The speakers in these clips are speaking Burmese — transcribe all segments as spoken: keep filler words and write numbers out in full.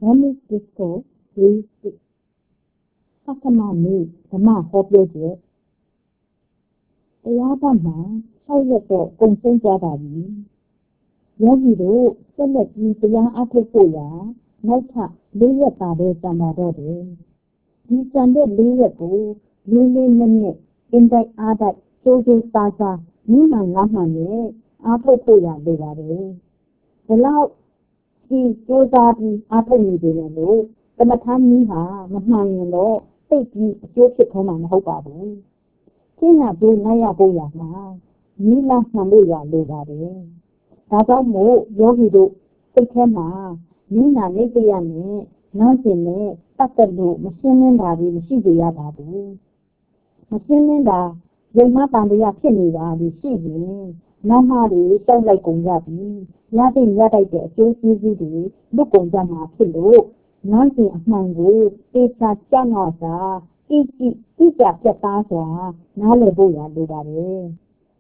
One is disco, three, six. Sakama me, the ma hop your jet. The Yaba man, how you go, consent Yabadi. Yagido, select me the young Apopoya, no tap, lay up by the You can do lay up, lily minute, in that other, social tata, Nima Lamane, Apopoya, Devare. The loud. He goes out and after me, the Matami ha, Mahani law, take you, your chip home and hope of it. Kina do Naya Boya now, Nila Namuya Lugare. Tata mo, Yogido, Tekema, Nina Nipiane, Nansine, Tatalu, Machine Dari, Machine Yabadu. Machine da, Yamapania Pinida, the Shigi, Namari, sound like Ungabi. Nothing that I get so easily, look on the pillow. Nothing among you, it's a Janasa, it's a Japasa, Nalaboya Lugare.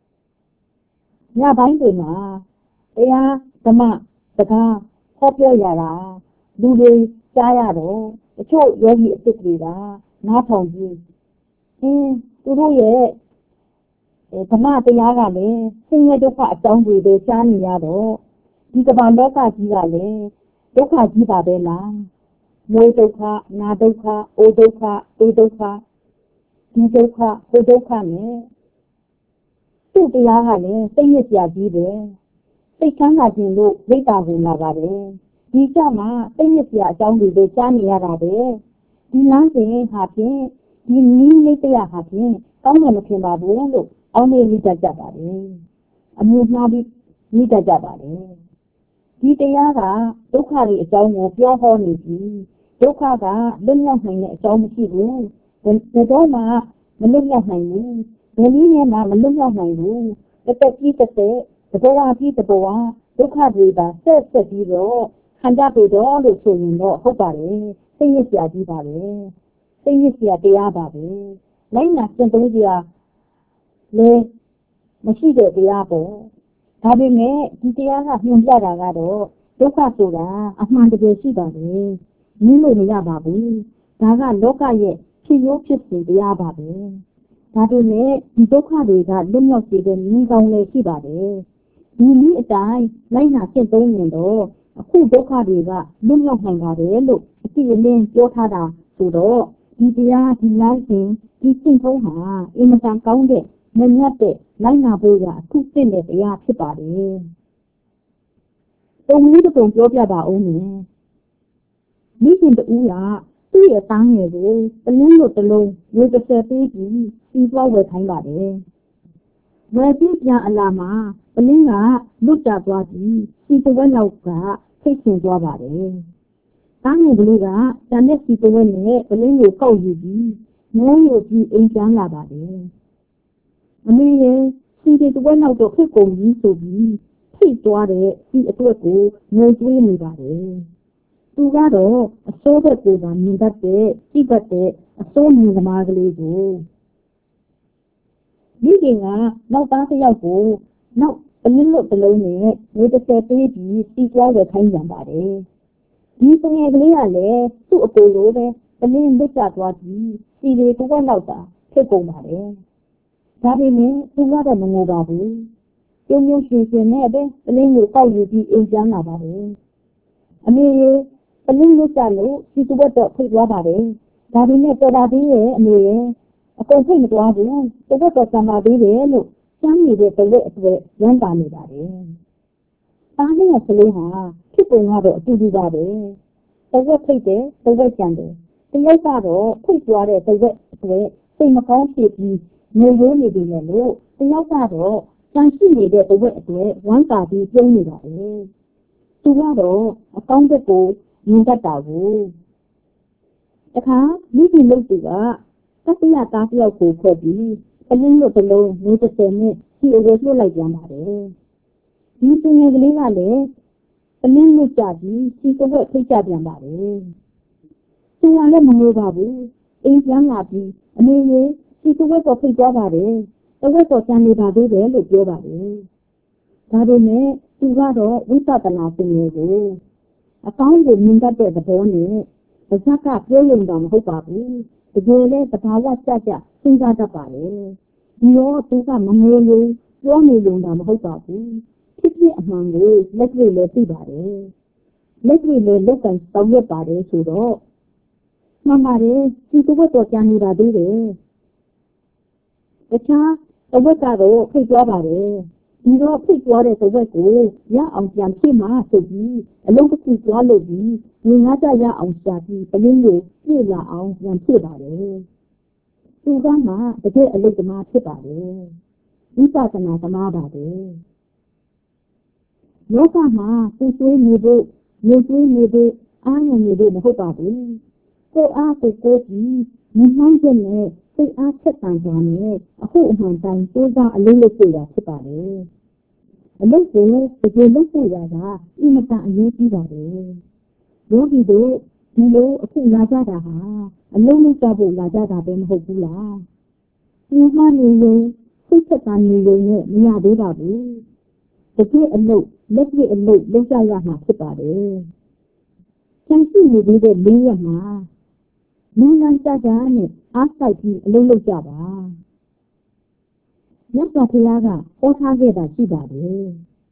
Yabindina, Ea, the ma, the car, Hopper Yara, Dude, Sayado, the show Yogi Sikrida, not on you. Eh, to do it. The ma, the Yagale, sing it up down with the Chani Yado. ဒီကဘာလောကကြီးကလည်းဒုက္ခကြီးပါပဲလားငိုဒုက္ခနာဒုက္ခအိုဒုက္ခအေဒုက္ခဒီဒုက္ခဟိုဒုက္ခနဲ့သူ့တရားကလည်းစိတ်ညစ်စရာကြီးပဲစိတ်ချမ်းသာခြင်းလို့ဝိတ္တာကိုလာပါတယ်ဒီကြမှာစိတ်ညစ်စရာအကြောင်းတွေကြားနေရတာပဲဒီလမ်းစဉ်ဟာဖြင့်ဒီနည်းလေးတရားဟာဖြင့်ကောင်းတယ်မထင်ပါဘူးလို့အောင်းနေမိတတ်ကြပါတယ်အမျိုးမှားပြီးမိတတ်ကြပါတယ်ဒီတရားကဒုက္ခတွေအကြောင်းကိုပြောဟောနေပြီဒုက္ခကလွတ်မြောက်နိုင်တဲ့အကြောင်းမရှိဘူးဘယ်တော့မှမလွတ်မြောက်နိုင်ဘူးဘယ်နည်းနဲ့မှမလွတ်မြောက်နိုင်ဘူးတစ်သက်ကြီးတစ်သက်တဘောဝပြီးတဘောဝဒုက္ခတွေပါဆက်ဆက်ပြီးတော့ခံကြပြီတော့လို့ဆိုရင်တော့ဟုတ်ပါတယ်စိတ်ညစ်စရာကြီးပါပဲစိတ်ညစ်စရာတရားပါပဲလိုက်နာစင်သုံးစရာလေမရှိတဲ့တရားပေါ့ဒါပေမဲ့ဒီတရားကညွှန်ပြတာကတော့ဒုက္ခဆိုတာအမှန်တကယ်ရှိပါတယ်နည်းလို့မရပါဘူးဒါကလောကရဲ့ဖြစ်ရိုးဖြစ်စဉ်တရားပါပဲဒါပေမဲ့ဒီဒုက္ခတွေကလွတ်မြောက်စေတဲ့နည်းကောင်းလည်းရှိပါတယ်ဒီနည်းအတိုင်းလိုက်နာရှင်းသုံးရင်တော့အခုဒုက္ခတွေကလွတ်မြောက်နိုင်ပါတယ်လို့အစီအစဉ်ပြောထားတာဆိုတော့ဒီတရားဒီလမ်းစဉ်ဒီရှင်းသုံးဟာအင်မတန်ကောင်းတဲ့မမြတ်တဲ့လိုက်နာဖို့ရအခုသိတဲ့တရားဖြစ်ပါတယ်။ပုံလေးတစ်ပုံပြောပြပါဦးမယ်။မိခင်တူကသူ့ရဲ့သားငယ်ကိုတလင်းလို့တလုံးရေတစ်ဆယ်ပေးပြီးစီးပွားဝယ်ခိုင်းပါတယ်။ဝယ်ပြီးပြန်အလာမှာတလင်းကလွတ်ကျသွားပြီးစီတဝက်လောက်ကထိတ်ရှင်သွားပါတယ်။သားငယ်ကလေးကတန်တဲ့စီတဝက်နဲ့တလင်းကိုကောက်ယူပြီးငိုးယူပြီးအိမ်ပြန်လာပါတယ်။အမေရဲ့စီတဝက်လောက်တော့ဖြစ်ကုန်ပြီဆိုပြီးထိတ်သွားတဲ့စီအတွက်ကိုငိုကြွေးနေပါတယ်။သူကတော့အစိုးဘက်ကိုသာမြင်တတ်တဲ့ကြည့်တတ်တဲ့အစိုးမြင်သမားကလေးကိုမိခင်ကနောက်သားတစ်ယောက်ကိုနောက်အလင်းလို့တစ်လုံးနဲ့ငွေတစ်ဆယ်ပေးပြီးစီးပွားဝယ်ခိုင်းပြန်ပါတယ်။ဒီငယ်ကလေးကလည်းသူ့အကိုလိုပဲအလင်းလွတ်ကျသွားပြီးစီတွေတစ်ဝက်လောက်သာဖြစ်ကုန်ပါတယ်။ဒါပေမဲ့သူကတော့မငိုပါဘူး။ကျုံကျုံရွှင်ရွှင်နဲ့ပဲအလင်းကိုကောက်ယူပြီးအိမ်ပြန်လာပါတယ်။အမေရဲ့အလင်းလွတ်ကျလို့စီတစ်ဝက်တော့ဖိတ်သွားပါတယ်။ဒါပေမဲ့တော်ပါသေးရဲ့အမေရဲ့အကုန်ဖိတ်မသွားဘူး။တစ်ဝက်တော့ဆံပါသေးတယ်လို့ကျမ်းနေတဲ့တစ်ဝက်အတွက်ရမ်းပါနေပါတယ်။သားလေးကစလုံးဟာဖြစ်ပုံကတော့အတူတူပါပဲ။တစ်ဝက်ဖိတ်တယ်တစ်ဝက်ကျန်တယ်။တစ်ယောက်ကတော့ဖိတ်သွားတဲ့တစ်ဝက်အတွက်စိတ်မကောင်းဖြစ်ပြီးငိုရိုးနေပြီလို့တစ်ယောက်ကတော့ကျန်ရှိနေတဲ့တစ်ဝက်အတွက်ဝမ်းသာပြီးပြုံးနေပါတယ်။သူကတော့အကောင်းဘက်ကိုမြင်တတ်တာကိုတခါမိခင်လုပ်သူကတတိယသားတစ်ယောက်ကိုဖွဲ့ပြီးအလင်းလို့တစ်လုံးမျိုးတစ်ဆယ်နဲ့စီအိုကိုလွှတ်လိုက်ပြန်ပါတယ်။ဒီသူငယ်ကလေးကလည်းအလင်းလို့ကြပြီးစီတစ်ဝက်ထိတ်ကြပြန်ပါတယ်။သူကလည်းမငိုပါဘူး။အိမ်ပြန်လာပြီးအမေရဲ့စီတစ်ဝက်တော့ဖိတ်သွားပါတယ်။တစ်ဝက်တော့ကျန်နေပါသေးတယ်လို့ပြောပါတယ်။ဒါပေမဲ့သူကတော့ဝိပဿနာသင်ငယ်ကိုအကောင်းကိုမြင်တတ်တဲ့သဘောနဲ့ပါဇက်ကပြောလုံတာမဟုတ်ပါဘူးတကယ်လဲသဘာဝကျကျစဉ်းစားတတ်ပါလေဒီတော့သူကမငယ်လို့ပြောနေလုံတာမဟုတ်ပါဘူးဖြစ်ဖြစ်အမှန်ကိုလက်တွေ့လည်းသိပါတယ်လက်တွေ့လည်းလက်ကန်တောင်းရပါတယ်ဆိုတော့မှန်ပါတယ်ဒီတစ်ဝက်တော့ကြံနေတာသေးတယ်တခြားတစ်ဝက်ကတော့ဖိတ်သွားပါတယ်ဒီတော့ဖိတ်သွားတဲ့တစ်ဝက်ကိုရအောင်ပြန်ဖြစ်မှာဆိုပြီးအလုံးတစ်ခုသွားလို့ပြီးဒီငါးကြရအောင်ရှာပြီးပလင်းကိုပြည့်လာအောင်ပြန်ဖြစ်ပါတယ်သူကမှတကယ်အလုပ်သမားဖြစ်ပါတယ်ဝိပဿနာသမားပါတယ်လောကမှာသူ့သွေးနေဖို့နေသွေးနေဖို့အားရနေဖို့မဟုတ်ပါဘူးကိုယ်အားကိုကိုကြည့်မနှောင်းချက်နဲ့စိတ်အားချက်တန်စွာနဲ့အခုအမှန်တိုင်းတိုးစားအလုပ်လုပ်ရဖြစ်ပါတယ်အလုပ်ကိုတကယ်လုပ်ဖို့ရတာအင်မတန်အရေးကြီးပါတယ်ယောဂီတို့ဒီလိုအခုလာကြတာဟာအလုံးလုံးကြဖို့လာကြတာပဲမဟုတ်ဘူးလားဒီမှနေရင်စိတ်သက်သာနေရင်လည်းမရသေးပါဘူးတကယ်အလုပ်လက်တွေ့အလုပ်လုပ်ကြရမှာဖြစ်ပါတယ်ကျန်ရှိနေသေးတဲ့လေးရက်မှာနန်းနန်းကြကြနဲ့အားစိုက်ပြီးအလုပ်လုပ်ကြပါမြတ်စွာဘုရားကဟောထားခဲ့တာရှိပါတယ်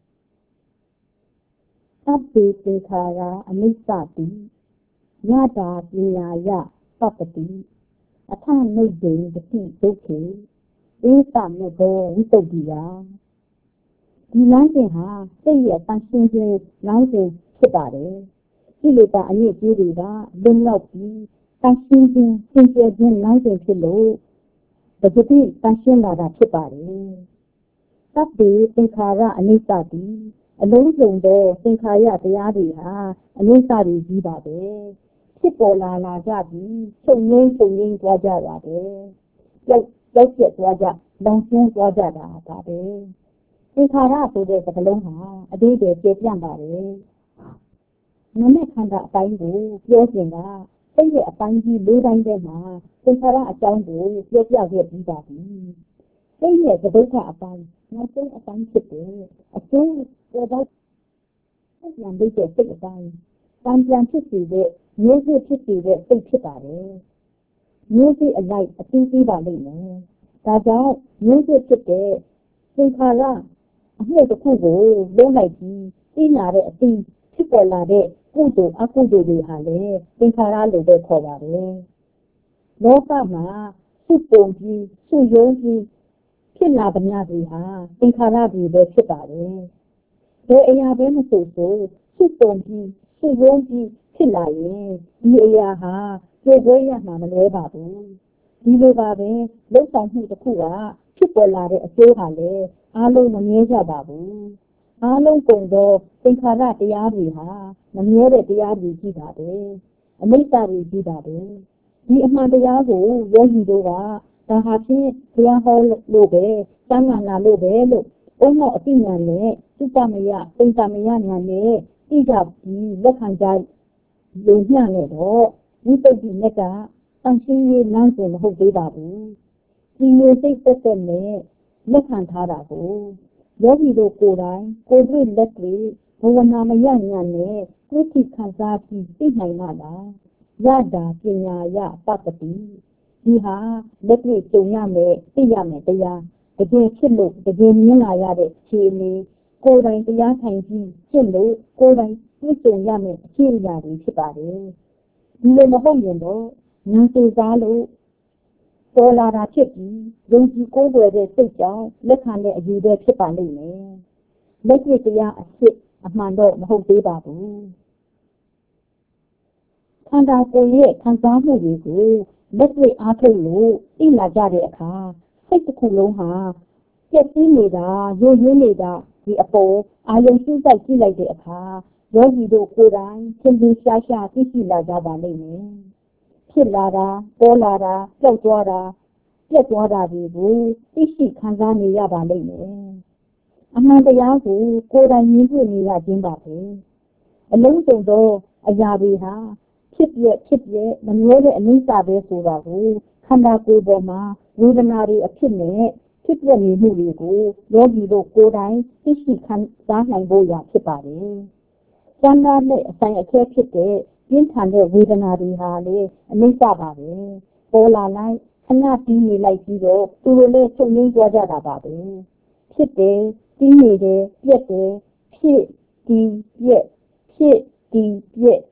သဗ္ဗေသေခါရာအနိစ္စတိယတာပညာယပပ္ပတိအထနိဗ္ဗေဒတိဒုက္ခေဧတမေဘောဝိတုဒ္ဓိယဒီလမ်းစဉ်ဟာစိတ်ရဲ့တန်ရှင်းခြင်းလမ်းစဉ်ဖြစ်ပါတယ်ဒီလိုကအညစ်အကြေးတွေကလွန်လောက်ပြီးတန်ရှင်းခြင်းသင်ကျေခြင်းလမ်းစဉ်ဖြစ်လို့တကတိတန်ရှင်းလာတာဖြစ်ပါတယ်သဗ္ဗေသင်္ခါရအနိစ္စတိအလုံးစုံသောသင်္ခါရတရားတွေဟာအနိစ္စတွေကြီးပါပဲဖြစ်ပေါ်လာလာကြပြီးချုပ်ငိမ့်ချုပ်ငိမ့်သွားကြပါတယ်ကြောက်ကြောက်ကျက်သွားကြလောင်ကျွမ်းသွားကြတာပါပဲသင်္ခါရဆိုတဲ့စကားလုံးဟာအတိတ်တွေပြည့်ပြန့်ပါတယ်နမခန္ဓာအပိုင်းကိုပြောခြင်းကစိတ်ရဲ့အပိုင်းကြီးလေးပိုင်းထဲမှာသင်္ခါရအကြောင်းကိုပြောပြခဲ့ပြီးပါပြီစိတ်ရဲ့သဒုက္ခအပိုင်းနောက်ဆုံးအပိုင်းဖြစ်တယ်အကျိုးပေါ်တော့ပြန်ပြီးတဲ့စိတ်အပိုင်းတန်ပြန်ဖြစ်စီတဲ့မျိုးစစ်ဖြစ်စီတဲ့စိတ်ဖြစ်ပါတယ်မျိုးစစ်အလိုက်အသိသိပါလိမ့်မယ်ဒါကြောင့်မျိုးစစ်ဖြစ်တဲ့သင်္ခါရအမှုတစ်ခုကိုလုံးလိုက်ပြီးသိလာတဲ့အသိဖြစ်ပေါ်လာတဲ့ကုသိုလ်အကုသိုလ်တွေဟာလည်းသင်္ခါရလို့ပဲခေါ်ပါတယ်လောကမှာစုပုံပြီးစုယုံပြီးဖြစ်လာတဲ့များတွေဟာသင်္ခါရတွေပဲဖြစ်ပါတယ်ဘယ်အရာပဲမဆိုဆိုစုပုံပြီးစုယုံပြီးဖြစ်လာရင်ဒီအရာဟာကျေပွေးရမှာမလွဲပါဘူးဒီလိုပါပဲလုံဆောင်မှုတစ်ခုကဖြစ်ပေါ်လာတဲ့အကျိုးဟာလည်းအားလုံးမမြဲကြပါဘူးအားလုံးကုန်သောသင်္ခါရတရားတွေဟာမမြဲတဲ့တရားတွေကြီးပါတယ်အနိစ္စတွေကြီးပါတယ်ဒီအမှန်တရားကိုယောဂီတို့ကဒါဟာဖြင့်ဘုရားဟောလို့ပဲစမ်းမှန်လာလို့ပဲလို့အုံတော့အတိညာနဲ့သုတမယသင်္ကမယညာနဲ့သိကြပြီးလက်ခံကြလုံညံ့နေတော့ဝိသုဒ္ဓိနဲ့ကတန်ရှင်းရေးလမ်းစဉ်မဟုတ်သေးပါဘူးဒီလိုစိတ်သက်သက်နဲ့လက်ခံထားတာကိုယောဂီတို့ကိုယ်တိုင်ကိုယ်တွေ့လက်တွေ့ဘဝနာမယညာနဲ့သိသိခံစားပြီးသိနိုင်မှလားရတာပညာယပပ္ပတိဒီဟာလက်တွေ့ကြုံရမယ်သိရမယ်တရားတကယ်ဖြစ်လို့တကယ်မြင်လာရတဲ့ခြေအနေကိုယ်တိုင်တရားထိုင်ပြီးဖြစ်လို့ကိုယ်တိုင်သိကြုံရမယ်အခြေအရာတွေဖြစ်ပါတယ်ဒီလိုမဟုတ်ရင်တော့ဉာဏ်စေစားလို့ပေါ်လာတာဖြစ်ပြီးယုံကြည်ကိုးကွယ်တဲ့စိတ်ကြောင့်လက်ခံတဲ့အယူတွေဖြစ်ပါလိမ့်မယ်လက်တွေ့တရားအဖြစ်အမှန်တော့မဟုတ်သေးပါဘူးခန္ဓာကိုယ်ရဲ့ခံစားမှုတွေကိုလက်တွေ့အားထုတ်လို့သိလာကြတဲ့အခါစိတ်တစ်ခုလုံးဟာပြည့်စည်နေတာရုပ်ရင်းနေတာဒီအပေါ်အာယုံစုစိုက်ကြည့်လိုက်တဲ့အခါယောဂီတို့ကိုယ်တိုင်သင်္ကေတရှားရှားသိရှိလာကြပါလိမ့်မယ်ဖြစ်လာတာပေါ်လာတာကြောက်သွားတာပြက်သွားတာတွေကိုသိရှိခံစားနေရပါလိမ့်မယ်အမှန်တရားကိုကိုယ်တိုင်မြင်တွေ့နေရခြင်းပါပဲအလုံးစုံသောအရာတွေဟာဖြစ်ပြဖြစ်ပြမမြဲတဲ့အနိစ္စပဲဆိုတာကိုခန္ဓာကိုယ်ပေါ်မှာဝေဒနာတွေအဖြစ်နဲ့ဖြစ်ပြနေမှုတွေကိုယောဂီတို့ကိုယ်တိုင်သိရှိခံစားနိုင်ဖို့ရဖြစ်ပါတယ်ကျမ်းသာတဲ့အဆိုင်အခဲဖြစ်တဲ့ပြင်းထန်တဲ့ဝေဒနာတွေဟာလေအနိစ္စပါပဲပေါ်လာလိုက်ခဏတီးနေလိုက်ပြီးတော့သူတို့လည်းချုပ်ငိမ့်သွားကြတာပါပဲဖြစ်တယ်တီးနေတယ်ပြက်တယ်ဖြစ်တီးပြက်ဖြစ်တီးပြက်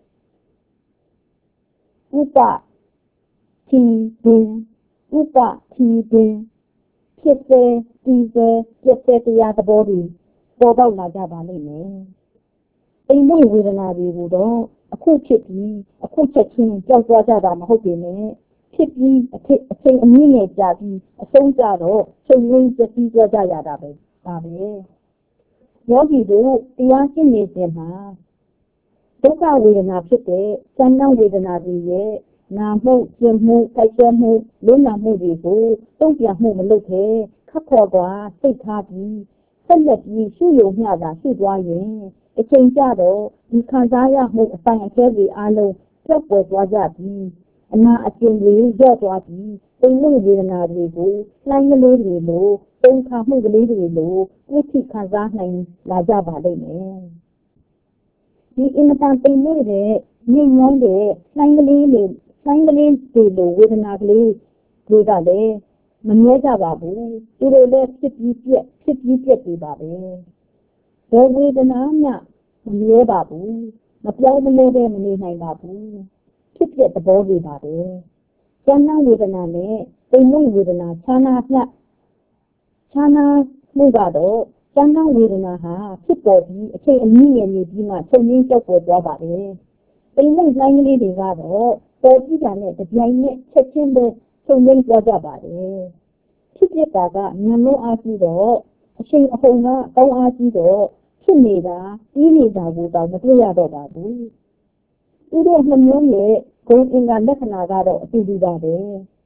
ဥပတီပင်ဥပတီပင်ဖြစ်စေတီးစေပြက်စေတရားသဘောတွေပေါ်ပေါက်လာကြပါလိမ့်မယ်အိမ်မက်ဝေဒနာတွေကိုတော့အခုဖြစ်ပြီးအခုချက်ချင်းကြောက်သွားကြတာမဟုတ်ပေမဲ့ဖြစ်ပြီးအထစ်အချိန်အနည်းငယ်ကြာပြီးအဆုံးကြတော့ချုပ်ငိမ့်ပျက်စီးသွားကြရတာပဲဒါပဲယောဂီတို့တရားရှင်းနေစဉ်မှာဒုက္ခဝေဒနာဖြစ်တဲ့စမ်းနှံဝေဒနာတွေရဲ့နာမှုကျင်မှုကြိုက်ဆွဲမှုလွတ်လပ်မှုတွေကိုတုံ့ပြန်မှုမလုပ်ဘဲခက်ခေါ်စွာစိတ်ထားပြီးဆက်လက်ပြီးရှုယုံမျှတာရှုသွားရင်အချိန်ကြတော့ဒီခံစားရမှုအဆိုင်အခဲတွေအားလုံးပြတ်ပေါ်သွားကြပြီးအနာအကျဉ်းတွေရော့သွားပြီးသိမှုဝေဒနာတွေကိုလှိုင်းကလေးတွေလိုတုံခါမှုကလေးတွေလိုဝိသိခံစားနိုင်လာကြပါလိမ့်မယ်ဒီအင်မတန်သိမှုတဲ့ညင်ငုံတဲ့လှိုင်းကလေးတွေလှိုင်းကလေးတွေလိုဝေဒနာကလေးတွေကလည်းမမြဲကြပါဘူးသူတို့လည်းဖြစ်ပြီးပြက်ဖြစ်ပြီးပြက်တွေပါပဲဘယ်ဝေဒနာမှမမြဲပါဘူးမပြောင်းမလဲပဲမနေနိုင်ပါဘူးဖြစ်ပြက်သဘောတွေပါပဲကျမ်းနာဝေဒနာနဲ့သိမှုဝေဒနာခြားနာမျှခြားနာမှုကတော့ကျမ်းနာဝေဒနာဟာဖြစ်ပေါ်ပြီးအချိန်အနည်းငယ်နေပြီးမှချုပ်ငင်းကြောက်ပေါ်သွားပါတယ်သိမှုလှိုင်းကလေးတွေကတော့ပေါ်ပြီးတာနဲ့တပြိုင်နက်ချက်ချင်းပဲချုပ်ငင်းသွားကြပါတယ်ဖြစ်ပြတာကဉာဏ်လုံးအားကြီးတော့အချိန်အဟုန်ကကောင်းအားကြီးတော့ဖြစ်နေတာပြီးနေတာကိုတော့မတွေ့ရတော့ပါဘူးသူတို့နှမျိုးရဲ့ဂုဏ်အင်္ဂါလက္ခဏာကတော့အတူတူပါပဲ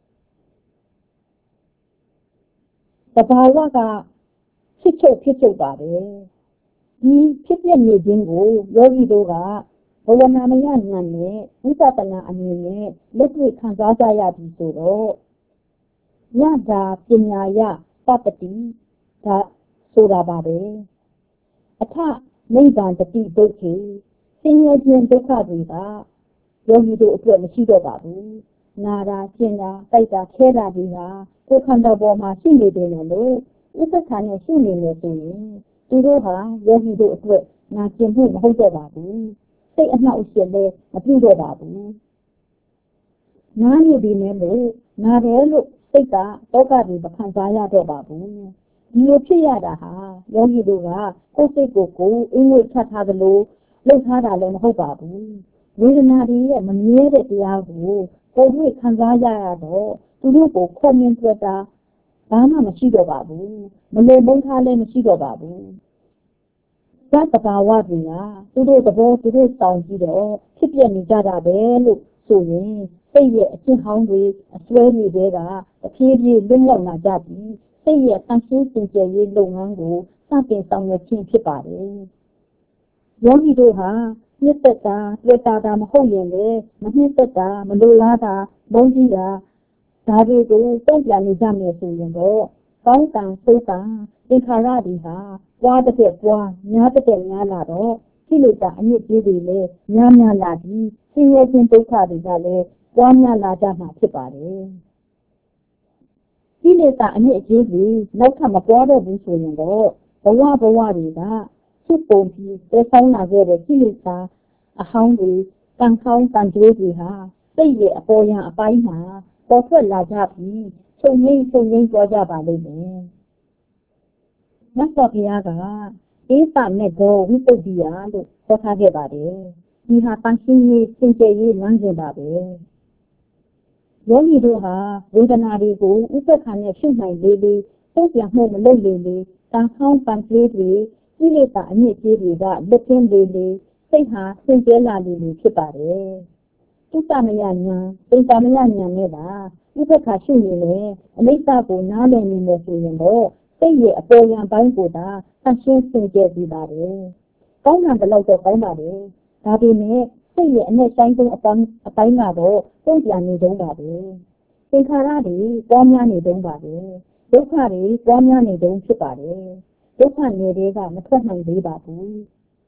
တဘာဝကဖြစ်ချုပ်ဖြစ်ချုပ်ပါပဲဒီဖြစ်ပြနေခြင်းကိုယောဂီတို့ကဘဝနာမယဉာဏ်နဲ့ဝိပဿနာအမြင်နဲ့လက်တွေ့ခံစားကြရပြီဆိုတော့ယတာပညာယပပတိဒါဆိုတာပါပဲအထနိဗ္ဗာန်တတိဒုက္ခေဆင်းရဲခြင်းဒုက္ခတွေကယောဂီတို့အတွက်မရှိတော့ပါဘူးနာတာကျင်တာတိုက်တာခဲတာတွေဟာကိုယ်ခန္ဓာပေါ်မှာရှိနေတယ်လို့ဥပ္ပခါနဲ့ရှိနေတယ်ဆိုရင်သူတို့ဟာယောဂီတို့အတွက်နာကျင်မှုမဟုတ်တော့ပါဘူးစိတ်အနှောက်အယှက်လည်းမပြုတော့ပါဘူးနားနေပြီနဲ့လို့နာတယ်လို့စိတ်ကတောကတွေမခံစားရတော့ပါဘူးဒီလိုဖြစ်ရတာဟာယောဂီတို့ကကိုယ်စိတ်ကိုကိုယ်အင်းဝိတ်ချထားသလိုလှုပ်ထားတာလည်းမဟုတ်ပါဘူးဝေဒနာတွေရဲ့မမြဲတဲ့တရားကိုကိုယ်တွေ့ခံစားရရတော့သူတို့ကိုခုံမြင်တွေ့တာဘာမှမရှိတော့ပါဘူးမလွယ်မုန်းထားလည်းမရှိတော့ပါဘူးသတ္တဘာဝတွေကသူတို့သဘောသူတို့တောင်းပြီးတော့ဖြစ်ပြနေကြတာပဲလို့ဆိုရင်စိတ်ရဲ့အချင်းဟောင်းတွေအစွဲတွေတွေကတဖြည်းဖြည်းလွတ်မြောက်လာကြပြီးစိတ်ရဲ့တန်ရှင်းစင်ကြယ်ရေးလုပ်ငန်းကိုစတင်ဆောင်ရွက်ခြင်းဖြစ်ပါတယ်ယောဂီတို့ဟာနှစ်သက်တာတွေ့တာတာမဟုတ်ရင်လေမနှစ်သက်တာမလိုလားတာဘုန်းကြီးတာဒါတွေကိုတုံ့ပြန်နေကြမယ်ဆိုရင်တော့ကောင်းကံစိတ်ကံသင်္ခါရတွေဟာပွားတဲ့ပွားများတဲ့များလာတော့ကိလေသာအမြင့်ကြီးတွေလည်းများများလာပြီးဆင်းရဲခြင်းဒုက္ခတွေကလည်းပွားများလာကြမှာဖြစ်ပါတယ်ကိလေသာအမြင့်ကြီးတွေနောက်ထပ်မပွားတော့ဘူးဆိုရင်တော့ဘဝဘဝတွေကစုပုံပြီးတည်ဆောင်လာခဲ့တဲ့ကိလေသာအဟောင်းတွေကံကောင်းကံကြိုးတွေဟာစိတ်ရဲ့အပေါ်ယံအပိုင်းမှာပေါ်ထွက်လာကြပြီးချုပ်ငိမ့်ချုပ်ငိမ့်သွားကြပါလိမ့်မယ်။မြတ်စွာဘုရားကဧတမေသောဝိပ္ပတိယလို့ခေါ်ထားခဲ့ပါတယ်။ဒီဟာတန်ရှင်းရေးစင်ကြယ်ရေးလမ်းစဉ်ပါပဲ။ယောဂီတို့ဟာဝေဒနာတွေကိုဥပ္ပခါနဲ့ရှုနိုင်လေလေတုံ့ပြန်မှုမလုပ်လေလေတန်ခေါင်းပန်ကလေးတွေကိလေသာအမြင့်ကြီးတွေကလက်ကျင်းလေလေစိတ်ဟာစင်ကြယ်လာလေလေဖြစ်ပါတယ်။သုတမယဉာဏ်ပိဋကမယဉာဏ်နဲ့ပါဥပ္ပခါရှုနေလေအနိစ္စကိုနားလည်နေမယ်ဆိုရင်တော့စိတ်ရဲ့အပေါ်ယံပိုင်းကိုသာအရှင်းစင်ကြယ်ပြီးပါတယ်။ကောင်းတာဘယ်လောက်တော့ကောင်းပါလေ။ဒါပေမဲ့စိတ်ရဲ့အနဲ့တိုင်းဆုံးအပိုင်းအပိုင်းကတော့တုံ့ပြန်နေတုန်းပါပဲ။သင်္ခါရတွေပေါ်များနေတုန်းပါပဲ။ဒုက္ခတွေပေါ်များနေတုန်းဖြစ်ပါတယ်။ဒုက္ခနယ်တွေကမထွက်နိုင်သေးပါဘူး။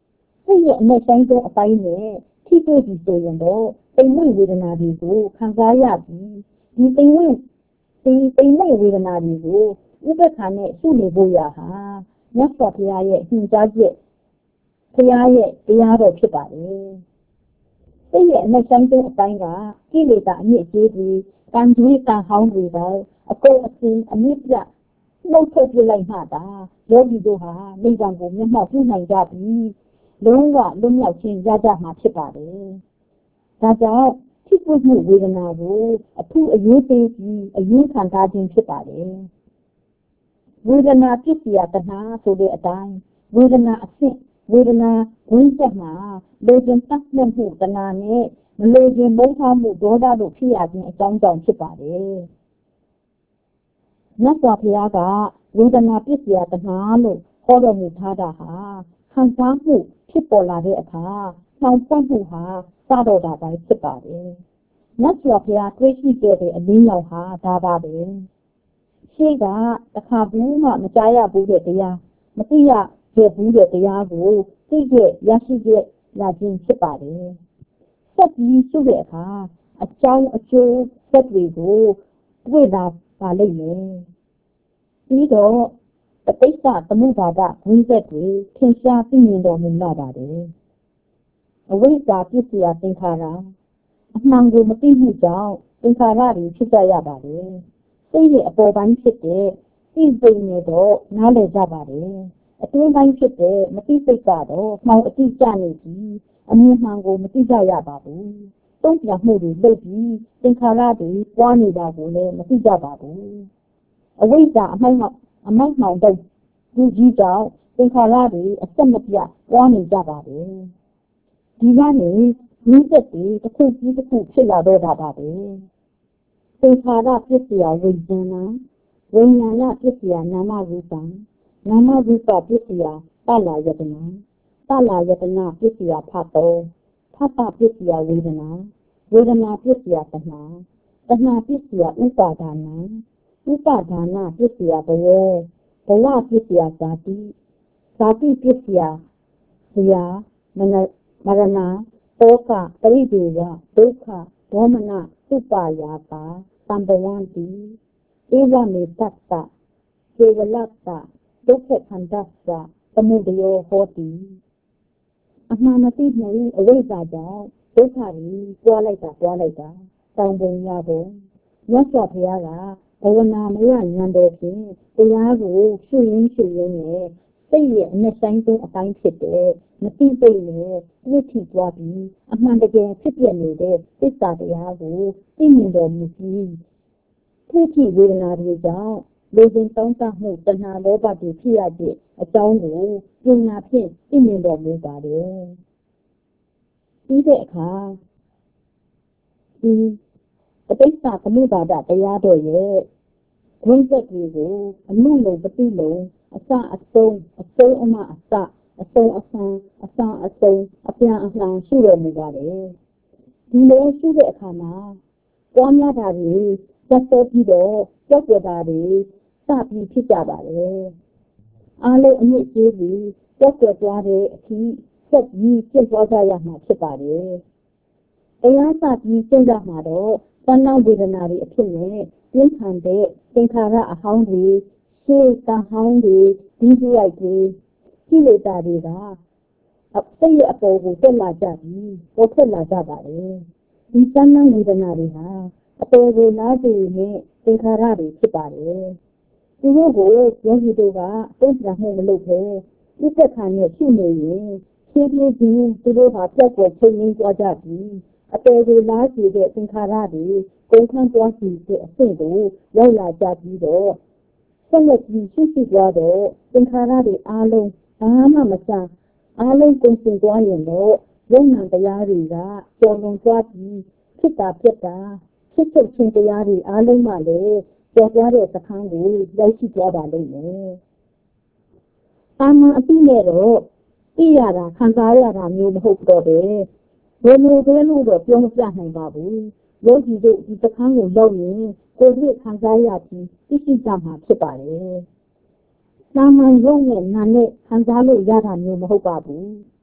စိတ်ရဲ့အနဲ့ဆိုင်ဆုံးအပိုင်းနဲ့ထိတွေ့ပြီးဆိုရင်တော့ပိန်မွေ့ဝေဒနာတွေကိုခံစားရပြီးဒီပိန်မွေ့ဒီပိန်မွေ့ဝေဒနာတွေကိုဥပ္ပခါနဲ့ရှုနေဖို့ရဟာမြတ်စွာဘုရားရဲ့ညွှန်ကြားချက်ဘုရားရဲ့တရားတော်ဖြစ်ပါတယ်စိတ်ရဲ့အနဲ့ဆိုင်ဆုံးအပိုင်းကကိလေသာအမြင့်ကြီးပြီးကံကြွေးကံဟောင်းတွေကအကုန်အစင်အမြင့်ပြနှုတ်ထုတ်ပြလိုက်မှသာယောဂီတို့ဟာနိဗ္ဗာန်ကိုမျက်မှောက်ပြုနိုင်ကြပြီးလုံးဝလွတ်မြောက်ခြင်းရကြမှာဖြစ်ပါတယ်။ဒါကြောင့်ဖြစ်ပွမှုဝေဒနာကိုအထူးအရေးပေးပြီးအရေးခံထားခြင်းဖြစ်ပါတယ်။ဝေဒနာပစ္စယတဏှာဆိုတဲ့အတိုင်းဝေဒနာအဆင့်ဝေဒနာဝိသက်မှာလိုချင်တတ်မဲ့မှုတဏှာနဲ့မလိုချင်မုန်းထားမှုဒေါသတို့ဖြစ်ရခြင်းအကြောင်းကြောင့်ဖြစ်ပါတယ်။မြတ်စွာဘုရားကဝေဒနာပစ္စယတဏှာလို့ဟောတော်မူထားတာဟာခံစားမှုဖြစ်ပေါ်လာတဲ့အခါနှောင့်ယှက်မှုဟာစတော့တာပဲဖြစ်ပါတယ်။မြတ်စွာဘုရားတွေးရှိခဲ့တဲ့အလင်းရောင်ဟာဒါပါပဲ။ရှေ့ကတခါဘူးမှမကြားရဘူးတဲ့တရားမသိရခဲ့ဘူးတဲ့တရားကိုသိခဲ့ရရှိခဲ့ရခြင်းဖြစ်ပါတယ်။ဆက်ပြီးရှုတဲ့အခါအကြောင်းအကျိုးဆက်တွေကိုတွေ့လာပါလိမ့်မယ်။ပြီးတော့ပဋိစ္စသမုပ္ပါဒဝိသက်တွေထင်ရှားသိမြင်တော်မူလာပါတယ်။အဝိဇ္ဇာပစ္စယသင်္ခါရအမှန်ကိုမသိမှုကြောင့်သင်္ခါရတွေဖြစ်ကြရပါတယ်။စိတ်ရဲ့အပေါ်ပိုင်းဖြစ်တဲ့သိစိတ်နဲ့တော့နားလည်ကြပါတယ်။အတွင်းပိုင်းဖြစ်တဲ့မသိစိတ်ကတော့မှောင်အတိကျနေပြီးအမြင်မှန်ကိုမသိကြရပါဘူး။တုံ့ပြန်မှုတွေလုပ်ပြီးသင်္ခါရတွေပွားနေတာကိုလည်းမသိကြပါဘူး။အဝိဇ္ဇာအမှိုက်မှအမိုက်မှောင်တဲ့ဒီကြီးကြောင့်သင်္ခါရတွေအဆက်မပြတ်ပွားနေကြပါတယ်။ဒီကနေမိသက်တွေတစ်ခုပြီးတစ်ခုဖြစ်လာတော့တာပါပဲ။သင်္ခါရပစ္စယဝိညာဏဝိညာဏပစ္စယနာမရူပံနာမရူပပစ္စယပလာယတနာပလာယတနာပစ္စယဖတ်တော်ဖတ်တာပစ္စယဝေဒနာဝေဒနာပစ္စယတဏှာတဏှာပစ္စယဥပါဒနာဥပါဒနာပစ္စယဘဝဘဝပစ္စယဇာတိဇာတိပစ္စယဇယမနမရဏတောကပရိဒေယဒုက္ခဒေါမနသုပယာတာသံဘဝန္တိဧဝမေတ္တကေဝလတ္တဒုက္ခခန္ဓာစသမုဒယောဟောတိအမှန်မသိမှုအဝိဇ္ဇာကြောင့်ဒုက္ခကြီးပွားလိုက်တာပွားလိုက်တာတောင်းပုံရဖို့မြတ်စွာဘုရားကဘဝနာမယဉာဏ်တော်ဖြင့်တရားကိုရှုရင်းရှုရင်းနဲ့စိတ်ရဲ့အနှစ်ဆိုင်ဆုံးအပိုင်းဖြစ်တဲ့မသိစိတ်နဲ့သိထိသွားပြီးအမှန်တကယ်ဖြစ်ပြနေတဲ့သစ္စာတရားကိုသိမြင်တော်မူပြီးသိထိဝေဒနာတွေကြောင့်လူချင်းတောင်းတမှုတဏှာလောဘတွေဖြစ်ရတဲ့အကြောင်းကိုပညာဖြင့်သိမြင်တော်မူပါတယ်။ပြီးတဲ့အခါဒီပဋိစ္စသမုပ္ပါဒတရားတော်ရဲ့ဝိသက်တွေကိုအမှုလုံးပฏิလုံးအစအဆုံးအဆုံးအမအစအဆုံးအဆန်းအစအဆုံးအပြန်အလှန်ရှိတော်မူပါတယ်ဒီလိုရှိတဲ့အခါမှာပွားများတာတွေသက်သက်ပြီးတော့ကြောက်ကြတာတွေစပြီးဖြစ်ကြပါတယ်အားလုံးအမြင့်ကြီးပြီးကြောက်ကြသွားတဲ့အထိဆက်ပြီးကျင့်သွားကြရမှာဖြစ်ပါတယ်တရားစပြီးကျင့်ကြမှာတော့သဏ္ဍာန်ဝေဒနာတွေအဖြစ်နဲ့ပြင်းထန်တဲ့သင်္ခါရအဟောင်းတွေရှေးကံဟောင်းတွေဒီကြိုက်တွေကိလေသာတွေကအစိတ်အပေါ်ကိုတက်လာကြပြီးပေါ်ထွက်လာကြပါတယ်ဒီသဏ္ဍာန်ဝေဒနာတွေဟာအပေါ်ကိုလာကြည့်ရင်သင်္ခါရတွေဖြစ်ပါတယ်သူတို့ကိုယောဂီတို့ကတုံ့ပြန်မှုမလုပ်ဘဲဥပ္ပခါနဲ့ရှုနေရင်ဖြည်းဖြည်းချင်းသူတို့ဟာပြတ်ပေါ်ချုပ်ငင်းသွားကြပြီးအပေကိုလားကြည့်တဲ့သင်္ခါရတွေကုန်ခန်းသွားကြည့်တဲ့အဆင့်ကိုရောက်လာကြပြီးတော့ဆက်လက်ပြီးရှိရှိသွားတော့သင်္ခါရတွေအားလုံးဘာမှမစမ်းအားလုံးကုန်စင်သွားရင်တော့ယုံနာတရားတွေကကျော်လွန်သွားပြီးဖြစ်တာဖြစ်တာဖြစ်ချုပ်ခြင်းတရားတွေအားလုံးမှလည်းကျော်သွားတဲ့စခန်းကိုရောက်ရှိသွားပါလိမ့်မယ်။အာမန်အတိနဲ့တော့သိရတာခံစားရတာမျိုးမဟုတ်တော့ပဲဘယ်လိုပဲလို့တော့ပြောမပြနိုင်ပါဘူး။ယောဂီတို့ဒီစခန်းကိုရောက်ရင်ကိုယ်တွေ့ခံစားရပြီးသိရှိကြမှာဖြစ်ပါတယ်။အာမန်ရုံနဲ့နာနဲ့ခံစားလို့ရတာမျိုးမဟုတ်ပါဘူး။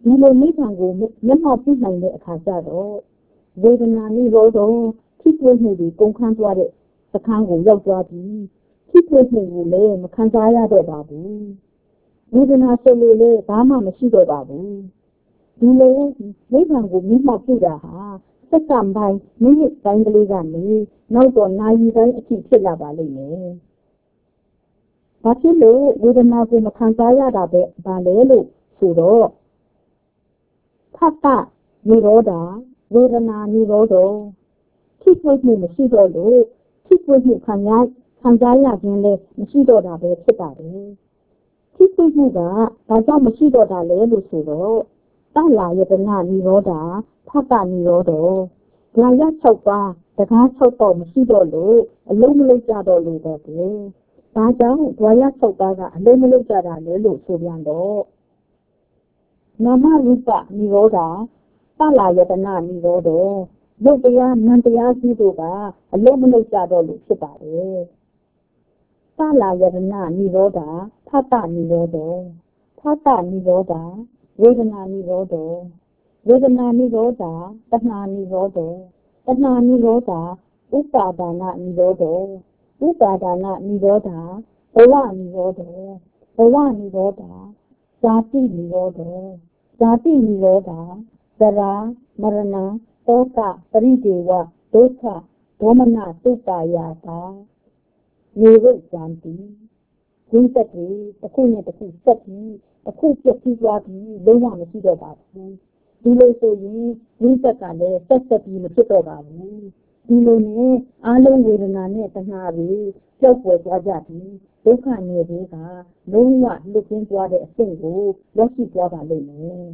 ဒီလိုနိဗ္ဗာန်ကိုမျက်မှောက်ပြုနိုင်တဲ့အခါကျတော့ဝေဒနာနိရောဓဖြစ်တွေ့မှုတွေကုန်ခန်းသွားတဲ့စခန်းကိုရောက်သွားပြီးဖြစ်တွေ့မှုကိုလည်းမခံစားရတော့ပါဘူးဝေဒနာဆိုလို့လည်းဘာမှမရှိတော့ပါဘူးဒီလိုနိဗ္ဗာန်ကိုမျက်မှောက်ပြုတာဟာစက္ကန့်ပိုင်းမိနစ်တိုင်းကလေးကနေနောက်တော့နာရီတိုင်းအထိဖြစ်လာပါလိမ့်မယ်။ဘာဖြစ်လို့ဝေဒနာကိုမခံစားရတာပဲဘာလဲလို့ဆိုတော့ဖတ်တာနိရောဓဝေဒနာနိရောဓဖြစ်တွေ့မှုမရှိတော့လို့ဖြစ်တွေ့မှုခံရခံစားရခြင်းလည်းမရှိတော့တာပဲဖြစ်ပါတယ်။ဖြစ်တွေ့မှုကဘာကြောင့်မရှိတော့တာလဲလို့ဆိုတော့တလာယတနာနိရောဓဖတ်တာနိရောဓလာရ၆ပါးတကား၆ပေါ့မရှိတော့လို့အလုံးမလုံးကြတော့လို့ပဲ။ဒါကြောင့်ဒွါရ၆ပါးကအလုံးမလုံးကြတာလဲလို့ဆိုပြန်တော့နာမရူပနိရောဓတလာယတနာနိရောဓရုပ်တရားနာမ်တရားစုတို့ကအလုံးမလုံးကြတော့လို့ဖြစ်ပါတယ်။တလာယတနာနိရောဓဖတ်တာနိရောဓဖတ်တာနိရောဓဝေဒနာနိရောဓဝေဒနာနိရောဓတဏှာနိရောဓတဏှာနိရောဓဥပါဒနာနိရောဓဥပါဒနာနိရောဓဘဝနိရောဓဘဝနိရောဓဇာတိနိရောဓဇာတိနိရောဓသရာမရဏတောကပရိဒေဝဒုက္ခဒေါမနသုပ္ပါယတာနိရုဇ္ဇံတိဝိတ္တိတစ်ခုနဲ့တစ်ခုဆက်ပြီးတစ်ခုပြည့်စည်သွားပြီးလုံးဝမရှိတော့ပါဘူးဒီလိုဆိုရင်ဝိတ္တကလည်းဆက်ဆက်ပြီးမဖြစ်တော့ပါဘူးဒီလိုနဲ့အာလုံးဝေဒနာနဲ့တဏှာတွေကြောက်ွယ်သွားကြပြီးဒုက္ခနယ်တွေကလုံးဝလွတ်ကင်းသွားတဲ့အဆင့်ကိုရောက်ရှိသွားပါလိမ့်မယ်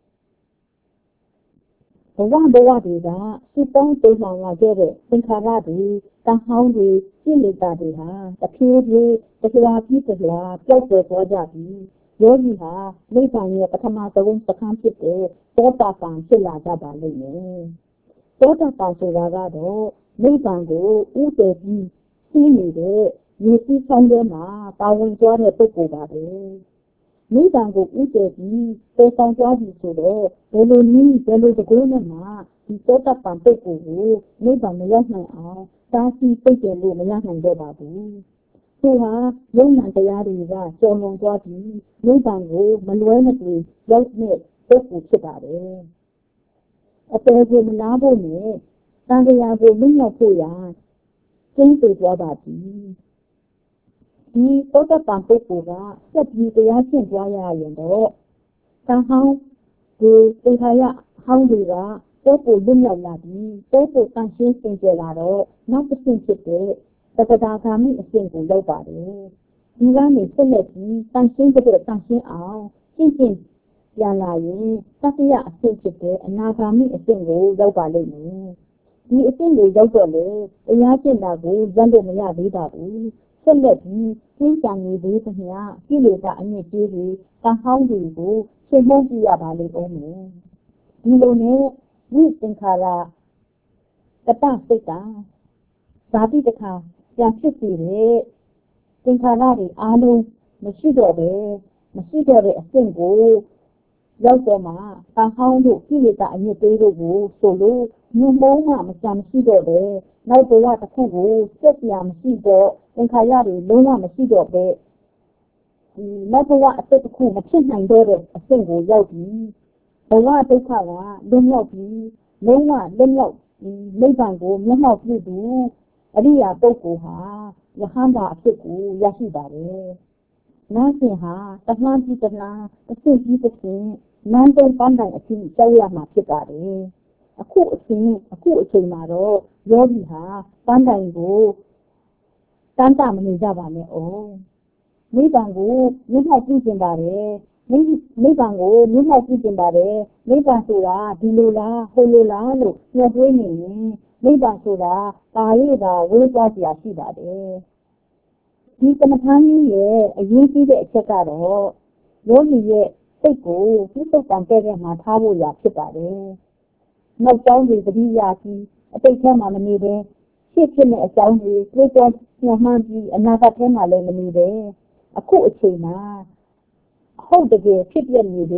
ဘဝဘဝတွေကစိတ်ပေါင်းတိုးလောင်လာခဲ့တဲ့သင်္ခါရတွေတန်ဟောင်းတွေစိတ်လေတာတွေဟာတဖြည်းဖြည်းတရားပြီးတရားကြောက်ွယ်သွားကြပြီးယောဂီဟာနိဗ္ဗာန်ရဲ့ပထမဆုံးစခန်းဖြစ်တဲ့သောတာပန်ဖြစ်လာကြပါလိမ့်မယ်သောတာပန်ဆိုတာကတော့နိဗ္ဗာန်ကိုဥတည်ပြီးသိနေတဲ့ယေစီဆောင်ထဲမှာပါဝင်သွားတဲ့ပုဂ္ဂိုလ်ပါပဲနိဗ္ဗာန်ကိုဥတည်ပြီးသိဆောင်သွားပြီဆိုတော့ဘယ်လိုနည်းဘယ်လိုတကူနဲ့မှဒီသောတာပန်ပုဂ္ဂိုလ်ကိုနိဗ္ဗာန်မရောက်နိုင်အောင်တားဆီးပိတ်ပင်လို့မရနိုင်တော့ပါဘူးသူဟာယုံနာတရားတွေကကျော်လွန်သွားပြီးနိဗ္ဗာန်ကိုမလွဲမသွေရောက်တဲ့ပုဂ္ဂိုလ်ဖြစ်ပါတယ်အပေကိုမနာဖို့နဲ့သံဃာကိုမမြောက်ဖို့ရာကျင့်ပေးသွားပါပြီဒီသောတာပန်ပုဂ္ဂိုလ်ကစက်ပြီးတရားကျင့်သွားရရင်တော့သံဟောင်းဒီသင်္ခါရဟောင်းတွေကပုဂ္ဂိုလ်လွတ်မြောက်လာပြီးပုဂ္ဂိုလ်တန်ရှင်းစင်ကြယ်လာတော့နောက်တစ်ဆင့်ဖြစ်တဲ့သက္ကတာဂါမိအဆင့်ကိုရောက်ပါတယ်ဒီကနေဆက်လက်ပြီးတန်ရှင်းတဲ့တန်ရှင်းအောင်ရှင်းရှင်းပြန်လာရင်သတ္တယအဆင့်ဖြစ်တဲ့အနာဂါမိအဆင့်ကိုရောက်ပါလိမ့်မယ်ဒီအဆင့်ကိုရောက်တော့လေတရားကျင့်တာကိုဇတ်လို့မရသေးပါဘူးဆက်လက်ပြီးကျင့်ကြံနေသေးသမျှကိလေသာအမြင့်ကြီးတွေတန်ဟောင်းတွေကိုရှင်းမပြရပါလိမ့်ဦးမယ်ဒီလိုနဲ့ဝိသင်္ခါရတပစိတ်တာဇာတိတခါပြန်ဖြစ်စီတဲ့သင်္ခါရတွေအားလုံးမရှိတော့ပဲမရှိတော့တဲ့အဆင့်ကိုရောက်တော့မှတန်ဟောင်းတို့ကိလေသာအမြင့်သေးတို့ကိုဆိုလို့ညှို့မုန်းမှမကြမ်းမရှိတော့ပဲနောက်ဘဝတစ်ခုကိုစက်ပြမရှိတော့သင်္ခါရတွေလုံးဝမရှိတော့ပဲဒီနောက်ဘဝအသက်တစ်ခုမဖြစ်နိုင်တော့တဲ့အဆင့်ကိုရောက်ပြီးဘဝဒုက္ခကလွတ်မြောက်ပြီးလုံးဝလွတ်မြောက်ဒီနိဗ္ဗာန်ကိုမျက်မှောက်ပြုသူအရိယာပုဂ္ဂိုလ်ဟာယဟန္တာအဖြစ်ကိုရရှိပါတယ်။နာရှင်ဟာတလှမ်းကြီးတလှမ်းတစ်ဆင့်ကြီးတစ်ဆင့်နန်းတုံးပန်းတိုင်အဖြစ်ကြောက်ရမှာဖြစ်ပါတယ်။အခုအချိန်အခုအချိန်မှာတော့ယောဂီဟာပန်းတိုင်ကိုတန်းတာမနေကြပါနဲ့အောင်။နိဗ္ဗာန်ကိုမျက်မှောက်ပြုကျင်ပါတယ်။နိဗ္ဗာန်ကိုမျက်မှောက်ပြုကျင်ပါတယ်။နိဗ္ဗာန်ဆိုတာဒီလိုလားဟိုလိုလားလို့ညှို့နေနေနိဗ္ဗာန်ဆိုတာပါရည်သာဝေးသွားเสียရှိပါတယ်ဒီကမ္မထာကြီးရဲ့အရေးကြီးတဲ့အချက်ကတော့ယောဂီရဲ့စိတ်ကိုပြည့်စုံတန်တဲ့မှာထားဖို့ရဖြစ်ပါတယ်နောက်ကျောင်းတွေတတိယကြီးအတိတ်ထဲမှာမနေဘဲရှေ့ဖြစ်တဲ့အကြောင်းတွေတွေးကြောညှော်မှန်းပြီးအနာဂတ်ထဲမှာလည်းမနေဘဲအခုအချိန်မှာဟုတ်တကယ်ဖြစ်ပြနေတဲ့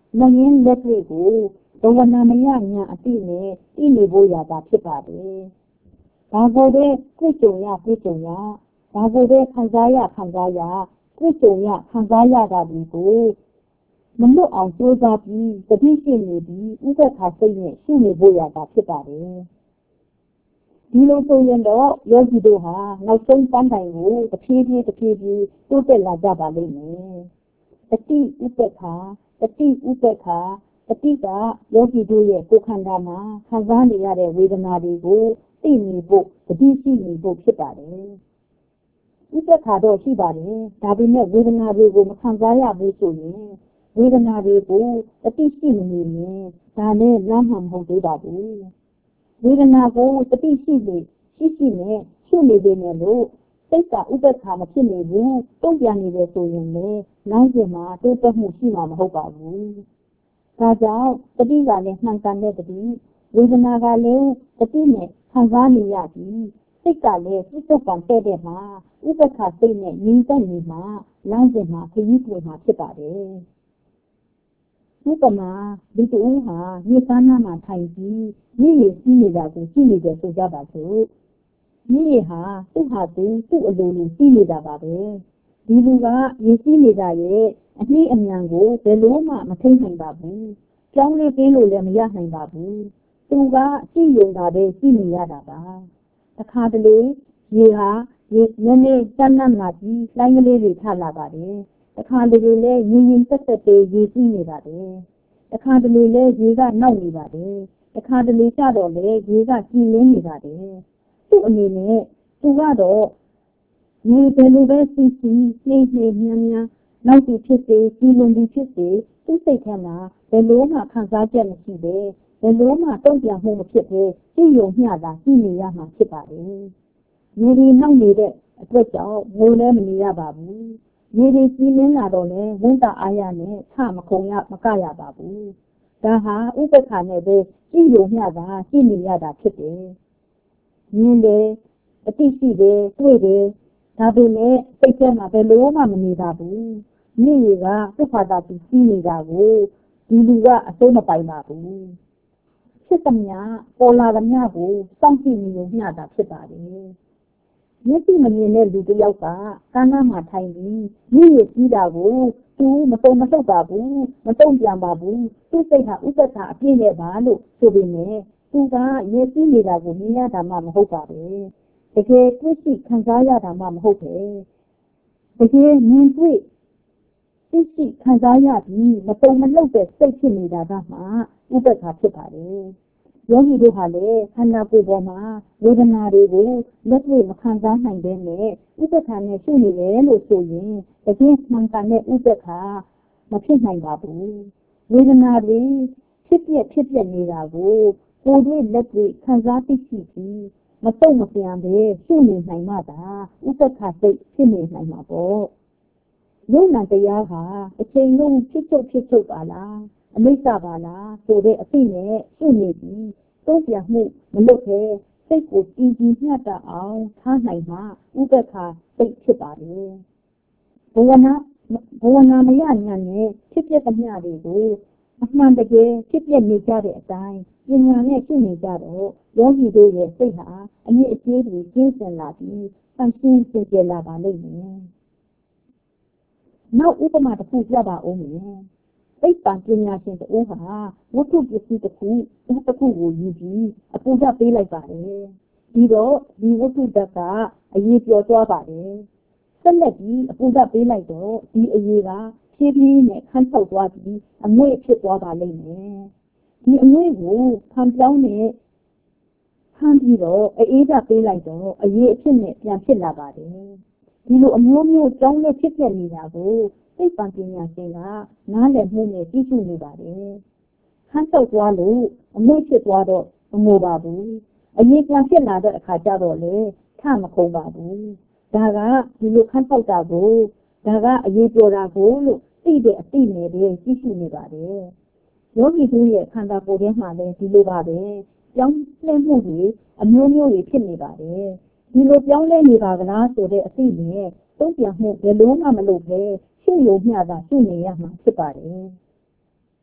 မငင်းလက်တွေကိုဘဝနာမယညာအတိနဲ့တိနေဖို့ရတာဖြစ်ပါတယ်။ဒါကိုပဲတွေ့ကြုံရတွေ့ကြုံရဒါကိုပဲခံစားရခံစားရတွေ့ကြုံရခံစားရတာဒီကိုမလွတ်အောင်ကြိုးစားပြီးတတိရှိနေပြီးဥပ္ပခါစိတ်နဲ့ရှိနေဖို့ရတာဖြစ်ပါတယ်။ဒီလိုဆိုရင်တော့ယောဂီတို့ဟာနောက်ဆုံးပန်းတိုင်ကိုတဖြည်းဖြည်းတဖြည်းဖြည်းတိုးတက်လာကြပါလိမ့်မယ်။တတိဥပ္ပခါတတိဥပ္ပခါတတိကယောဂီတို့ရဲ့ကိုယ်ခန္ဓာမှာခံစားနေရတဲ့ဝေဒနာတွေကိုသိနေဖို့တတိရှိနေဖို့ဖြစ်ပါတယ်။ဥပ္ပခါတော့ရှိပါတယ်။ဒါပေမဲ့ဝေဒနာတွေကိုမခံစားရဘူးဆိုရင်ဝေဒနာတွေကိုတတိရှိနေရင်ဒါနဲ့လမ်းမှမဟုတ်သေးပါဘူး။ဝေဒနာကိုတတိရှိနေရှိရှိနဲ့ရှုနေနေလို့စိတ်ကဥပ္ပခါမဖြစ်နေဘူးတုံ့ပြန်နေတယ်ဆိုရင်လည်းလမ်းစဉ်မှာတိုးတက်မှုရှိမှာမဟုတ်ပါဘူး။ဒါကြောင့်တတိကလည်းမှန်ကန်တဲ့တတိဝေဒနာကလည်းတတိနဲ့ခံစားနေရပြီးစိတ်ကလည်းစိတ်တုပ်ကံတဲ့တဲ့မှာဥပ္ပခါစိတ်နဲ့ညီတက်နေမှာလမ်းစဉ်မှာခရီးပွင့်မှာဖြစ်ပါတယ်။ဥပမာဒီတူဟာမြေကမ်းနားမှာထိုင်ပြီးမြေရည်စီးနေတာကိုကြည့်နေတယ်ဆိုကြပါစို့။မြေရည်ဟာသူ့ဟာသူသူ့အလိုလိုစီးနေတာပါပဲ။ဒီလူကရေစီးနေတာရဲ့အနှိအမြန်ကိုဘယ်လိုမှမထိနိုင်ပါဘူး။ကြောင်းလေးပေးလို့လည်းမရနိုင်ပါဘူး။သူကကြည့်ရုံသာပဲကြည့်နေရတာပါ။တစ်ခါတလေရေဟာရေနည်းနည်းတန်းတန်းလာပြီးလိုင်းကလေးတွေထလာပါတယ်။တစ်ခါတလေလည်းရင်းရင်းသက်သက်ပဲရေစီးနေပါတယ်။တစ်ခါတလေလည်းရေကနောက်နေပါတယ်။တစ်ခါတလေကျတော့လည်းရေကကြည်လင်းနေပါတယ်။သူ့အနေနဲ့သူကတော့ရေဘယ်လိုပဲစီးစီးနှိမ့်နှိမ့်မြန်မြန်နောက်ပြီးဖြစ်စေကြည်လွန်ပြီးဖြစ်စေသူ့စိတ်ထဲမှာဘယ်လိုမှခံစားချက်မရှိပဲဘယ်လိုမှတုံ့ပြန်မှုမဖြစ်ပဲကြည်ယုံမျှတာကြည်နေရမှာဖြစ်ပါတယ်။ရေဒီနောက်နေတဲ့အတွက်ကြောင့်ငိုလည်းမနေရပါဘူး။ရေဒီကြည်လင်းလာတော့လည်းဝန်တာအားရနဲ့ထမခုံရမကရပါဘူး။ဒါဟာဥပ္ပခါနဲ့ပဲကြည်ယုံမျှတာကြည်နေရတာဖြစ်တယ်။မြင်တယ်အတိရှိတယ်တွေ့တယ်ဒါပေမဲ့စိတ်ထဲမှာဘယ်လိုမှမနေပါဘူး။မြေကြီးကသူ့ဘာသာသူစီးနေတာကိုဒီလူကအစိုးမပိုင်ပါဘူး။ဖြစ်သမျှပေါ်လာသမျှကိုစောင့်ကြည့်နေလို့မျှတာဖြစ်ပါတယ်။မျက်စိမမြင်တဲ့လူတစ်ယောက်ကကမ်းနားမှာထိုင်ပြီးမြေကြီးစီးတာကိုသူမတုံမဆုတ်ပါဘူးမတုံပြန်ပါဘူးသူ့စိတ်ဟာဥပ္ပခါအပြည့်နဲ့ပါလို့ဆိုပေမဲ့သူကရေစီးနေတာကိုမြင်ရတာမှမဟုတ်ပါဘူး။တကယ်တွေ့ရှိခံစားရတာမှမဟုတ်ပဲတကယ်မြင်တွေ့သိရှိခံစားရပြီးမပုံမလုပ်တဲ့စိတ်ဖြစ်နေတာကမှဥပ္ပခါဖြစ်ပါတယ်။ယောဂီတို့ဟာလည်းခန္ဓာကိုယ်ပေါ်မှာဝေဒနာတွေကိုလက်တွေ့မခံစားနိုင်တဲ့နဲ့ဥပ္ပခါနဲ့ရှိနေတယ်လို့ဆိုရင်တကယ်မှန်ကန်တဲ့ဥပ္ပခါမဖြစ်နိုင်ပါဘူး။ဝေဒနာတွေဖြစ်ပြဖြစ်ပြနေတာကိုကိုယ်တွေ့လက်တွေ့ခံစားသိရှိပြီးမတုံ့မပြန်ပဲရှိနေနိုင်မှသာဥပ္ပခါစိတ်ဖြစ်နေနိုင်မှာပေါ့ယုံနာတရားဟာအချိန်လုံးဖြစ်ချုပ်ဖြစ်ချုပ်ပါလားအနိစ္စပါလားဆိုတဲ့အသိနဲ့ရှိနေပြီးတုံ့ပြန်မှုမလုပ်ဘဲစိတ်ကိုကြည်ကြည်မျှတအောင်ထားနိုင်မှဥပ္ပခါစိတ်ဖြစ်ပါတယ်ဘဝနာဘဝနာမရညာနဲ့ဖြစ်ပြသမျှတွေကိုအမှန်တကယ်ဖြစ်ပြနေကြတဲ့အတိုင်းဉာဏ်နဲ့ရှိနေကြတော့ယောဂီတို့ရဲ့စိတ်ဟာအမြင့်အကျေးတွေကျင်းစင်လာပြီးဆန့်ရှင်းစင်ကြယ်လာပါလိမ့်မယ်။နောက်ဥပမာတစ်ခုပြပါဦးမယ်။သိပ္ပံပညာရှင်တဦးဟာဝတ္ထုပစ္စည်းတစ်ခုတစ်ခုကိုယူပြီးအပူဓာတ်ပေးလိုက်ပါတယ်။ဒီတော့ဒီဝတ္ထုဓာတ်ကအရေးပြောသွားပါတယ်။ဆက်လက်ပြီးအပူဓာတ်ပေးလိုက်တော့ဒီအရေးကဖြည်းဖြည်းနဲ့ခန်းထောက်သွားပြီးအငွေ့ဖြစ်သွားပါလိမ့်မယ်။ဒီအငွေ့ကိုခံပြောင်းနဲ့ခံပြီးတော့အေးဓာတ်ပေးလိုက်တော့အရေးအဖြစ်နဲ့ပြန်ဖြစ်လာပါတယ်။ဒီလိုအမျိုးမျိုးကြောင်းနဲ့ဖြစ်ပြနေတာကိုသိပ္ပံပညာရှင်ကနားလည်မှုနဲ့သိရှိနေပါတယ်။ခန်းထောက်သွားလို့အငွေ့ဖြစ်သွားတော့မငိုပါဘူး။အရေးပြန်ဖြစ်လာတဲ့အခါကျတော့လေထမခုံပါဘူး။ဒါကဒီလိုခန်းထောက်တာကိုဒါကအရေးပြောတာကိုလို့သိတဲ့အသိနဲ့ပဲသိရှိနေပါတယ်။ယောဂီတို့ရဲ့ခန္ဓာကိုယ်ထဲမှာလည်းဒီလိုပါပဲပြောင်းလဲမှုတွေအမျိုးမျိုးတွေဖြစ်နေပါတယ်။ဒီလိုပြောင်းလဲနေပါကလားဆိုတဲ့အသိနဲ့တုံ့ပြန်မှုဘယ်လိုမှမလုပ်ပဲရှုယုံမျှတာရှုနေရမှာဖြစ်ပါတယ်။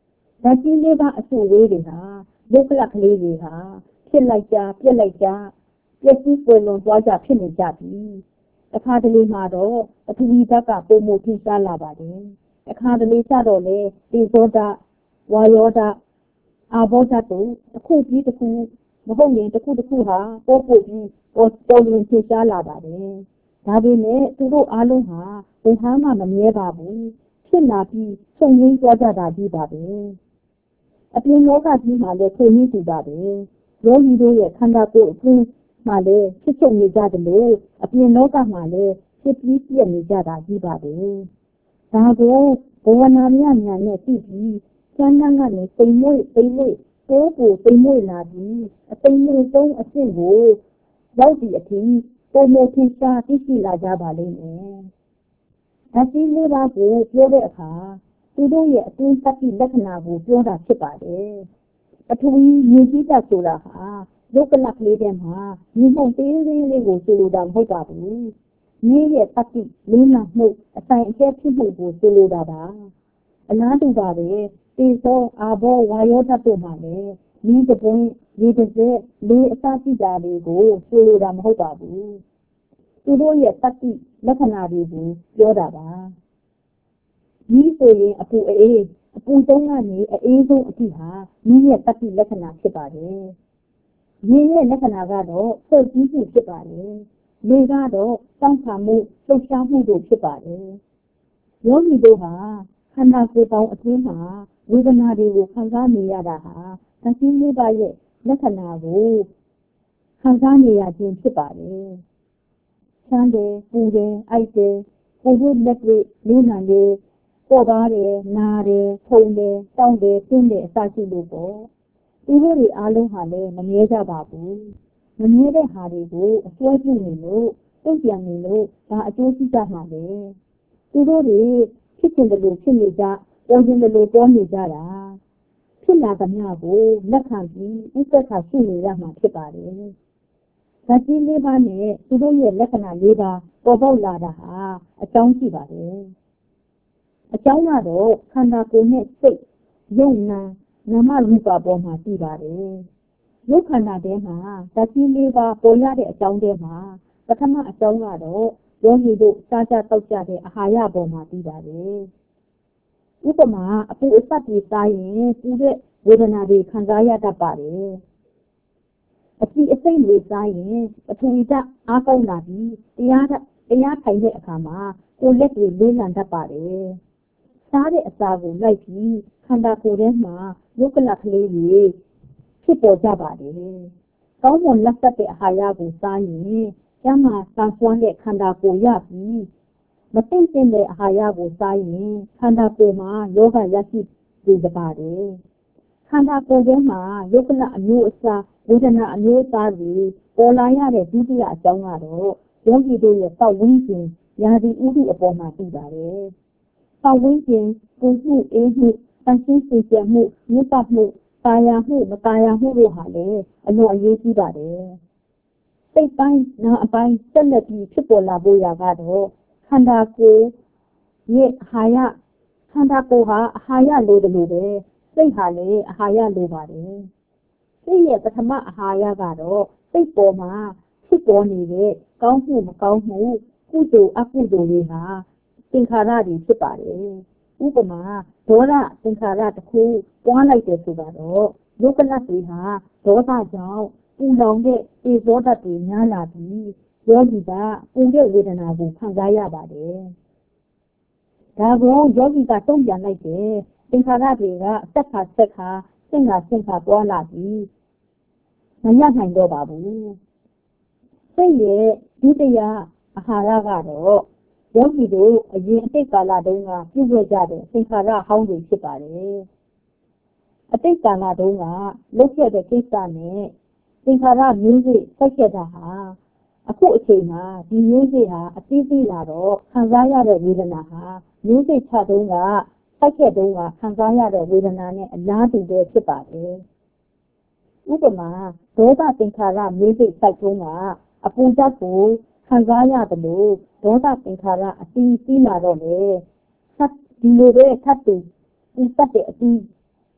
ဒါကြီးလေးပါအဆင့်လေးတွေဟာဒုက္ခလကလေးတွေဟာဖြစ်လိုက်ကြပြက်လိုက်ကြပျက်စီးပွေလွန်သွားကြဖြစ်နေကြပြီအခါတလေမှာတော့ပထဝီဓာတ်ကပုံမှုထိရှားလာပါတယ်အခါတလေကျတော့လေဒီဇောဓာတ်ဝါယောဓာတ်အာဘောဓာတ်တို့တစ်ခုပြီးတစ်ခုမဟုတ်ရင်တစ်ခုတစ်ခုဟာပို့ပို့ပြီးပေါ်ပေါ်လွင်ထိရှားလာပါတယ်ဒါပေမဲ့သူတို့အားလုံးဟာဘယ်ဟာမှမမြဲပါဘူးဖြစ်လာပြီးဆုံရင်းသွားကြတာကြီးပါပဲအပြင်လောကကြီးမှာလည်းခွင့်ရည်တူပါပဲယောဂီတို့ရဲ့ခန္ဓာကိုယ်အတွင်းမှာလည်းဖြစ်ချုပ်နေကြတယ်လို့အပြင်လောကမှာလည်းဖြစ်ပြီးပြည့်နေကြတာကြီးပါပဲဒါကိုဘဝနာမြညာနဲ့သိပြီးကျမ်းစာကနေသိမ့်မွေ့သိမ့်မွေ့ကိုယ်ကိုသိမ့်မွေ့လာပြီးအသိမွေ့ဆုံးအဆင့်ကိုရောက်ဒီအထိပုံမထင်ရှားသိရှိလာကြပါလိမ့်မယ်။ဒါကြီးလေးပါးကိုပြောတဲ့အခါသူတို့ရဲ့အတွင်းသတ္တိလက္ခဏာကိုပြောတာဖြစ်ပါတယ်။ပထဝီမြေကြီးဓာတ်ဆိုတာဟာရုပ်ကလပ်ကလေးထဲမှာမြေမှုန့်သေးသေးလေးကိုဆိုလိုတာမဟုတ်ပါဘူး။မြေရဲ့သတ္တိလေးနာမှုအဆိုင်အကျဲဖြစ်မှုကိုဆိုလိုတာပါ။အလားတူပါပဲတေဇောအာဘောဝါယောဓာတ်တို့မှာလည်းမြေတပွင့်ရေတစ်စက်လေးအစရှိတာတွေကိုဆိုလိုတာမဟုတ်ပါဘူး။သူတို့ရဲ့သတ္တိလက္ခဏာတွေကိုပြောတာပါ။ဒီဆိုရင်အပူအေးအပူဆုံးကနေအေးဆုံးအထိဟာမြင်းရဲ့တတိလက္ခဏာဖြစ်ပါတယ်။မြင်းရဲ့လက္ခဏာကတော့စိတ်ကြီးမှုဖြစ်ပါတယ်။လေကတော့တောင့်ခံမှုလှုပ်ရှားမှုတို့ဖြစ်ပါတယ်။ယောဂီတို့ဟာခန္ဓာကိုယ်ပေါင်းအတွင်းမှာဝေဒနာတွေကိုခံစားနေရတာဟာသတိလေးပါးရဲ့လက္ခဏာကိုခံစားနေရခြင်းဖြစ်ပါတယ်။ချမ်းတယ်ပူတယ်အိုက်တယ်ကိုယ်တို့လက်တွေလေးနံတယ်ပေါ်ပါတယ်နားတယ်ထုံတယ်တောင်းတယ်ပြင်းတယ်အစရှိလို့ပေါ့ဒီလိုတွေအားလုံးဟာလည်းမမြဲကြပါဘူးမမြဲတဲ့ဟာတွေကိုအစွဲပြုနေလို့တုံ့ပြန်နေလို့ဒါအကျိုးရှိကြမှာလေသူတို့တွေဖြစ်ခြင်းတယ်လို့ဖြစ်နေကြပေါ်ခြင်းတယ်လို့ပေါ်နေကြတာဖြစ်လာသမျှကိုလက်ခံပြီးဥစ္စာခရှိနေရမှာဖြစ်ပါတယ်ဓာတ်ကြီးလေးပါးနဲ့သူတို့ရဲ့လက္ခဏာလေးပါးပေါ်ပေါက်လာတာဟာအကြောင်းရှိပါတယ်အကြောင်းကတော့ခန္ဓာကိုယ်နဲ့စိတ်ယုံနာနာမရူပပေါ်မှာတည်ပါတယ်။ယုတ်ခန္ဓာထဲမှာဓာတ်ကြီးလေးပါပေါ်ရတဲ့အကြောင်းထဲမှာပထမအကြောင်းကတော့ယောဂီတို့စားကြတောက်ကြတဲ့အာဟာရပေါ်မှာတည်ပါတယ်။ဥပမာအပူအစပ်တွေစားရင်ပူတဲ့ဝေဒနာတွေခံစားရတတ်ပါတယ်။အကြည့်အစိမ့်တွေစားရင်ပထဝီဓာတ်အားကောင်းလာပြီးတရားတရားထိုင်တဲ့အခါမှာကိုယ်လက်တွေလေးလံတတ်ပါတယ်။စားတဲ့အစာကိုလိုက်ပြီးခန္ဓာကိုယ်ထဲမှာယုတ်ကလကလေးတွေဖြစ်ပေါ်ကြပါတယ်။ကောင်းမွန်လက်သက်တဲ့အာဟာရကိုစားရင်ကျန်းမာသန်စွမ်းတဲ့ခန္ဓာကိုယ်ရပြီးမသိမ့်တဲ့အာဟာရကိုစားရင်ခန္ဓာကိုယ်မှာယောဂရရှိစေပါတယ်။ခန္ဓာကိုယ်ထဲမှာယုတ်ကလအမျိုးအစားဝေဒနာအမျိုးအစားတွေပေါ်လာရတဲ့ဒုတိယအကြောင်းကတော့ယောဂီတို့ရဲ့ပတ်ဝန်းကျင်ရာသီဥတုအပေါ်မှာတည်ပါတယ်။ပတ်ဝန်းကျင်ပူမှုအေးမှုတန်ရှင်းစေကြမှုမြတ်ပတ်မှုတာယာမှုမတာယာမှုတို့ဟာလည်းအလွန်အရေးကြီးပါတယ်။စိတ်ပိုင်းနာအပိုင်းဆက်လက်ပြီးဖြစ်ပေါ်လာဖို့ရာကတော့ခန္ဓာကိုယ်ရဲ့အာဟာရခန္ဓာကိုယ်ဟာအာဟာရလိုတယ်လို့ပဲစိတ်ဟာလည်းအာဟာရလိုပါတယ်။စိတ်ရဲ့ပထမအာဟာရကတော့စိတ်ပေါ်မှာဖြစ်ပေါ်နေတဲ့ကောင်းမှုမကောင်းမှုကုသိုလ်အကုသိုလ်တွေဟာသင်္ခါရတွေဖြစ်ပါတယ်။ဥပမာဒေါသသင်္ခါရတစ်ခုပွားလိုက်တယ်ဆိုတော့ယုတ်ကလတွေဟာဒေါသကြောင့်ပူလောင်တဲ့အေဇောဓာတ်တွေများလာပြီးယောဂီကပူတဲ့ဝေဒနာကိုခံစားရပါတယ်။ဒါကိုယောဂီကတုံ့ပြန်လိုက်တယ်သင်္ခါရတွေကဆက်ခါဆက်ခါစင်ခါစင်ခါပွားလာပြီးမညှနိုင်တော့ပါဘူး။စိတ်ရဲ့ဒုတိယအာဟာရကတော့ယောဂီတို့အရင်အတိတ်ကာလတုန်းကပြုခဲ့ကြတဲ့သင်္ခါရဟောင်းတွေဖြစ်ပါတယ်။အတိတ်ကာလတုန်းကလုပ်ခဲ့တဲ့ကိစ္စနဲ့သင်္ခါရမျိုးစိဆက်ခဲ့တာဟာအခုအချိန်မှာဒီမျိုးစိဟာအသေးသေးလာတော့ခံစားရတဲ့ဝေဒနာဟာမျိုးစိချတုန်းကဆက်ခဲ့တုန်းကခံစားရတဲ့ဝေဒနာနဲ့အလားတူပဲဖြစ်ပါတယ်။ဥပမာဒေါသသင်္ခါရမျိုးစိစိုက်တုန်းကအပူဓာတ်ကိုခံစားရတယ်လို့ဒေါသသင်္ခါရအတီးပြီးလာတော့လေဆက်ဒီလိုပဲထပ်တူပူတတ်တဲ့အတီးပ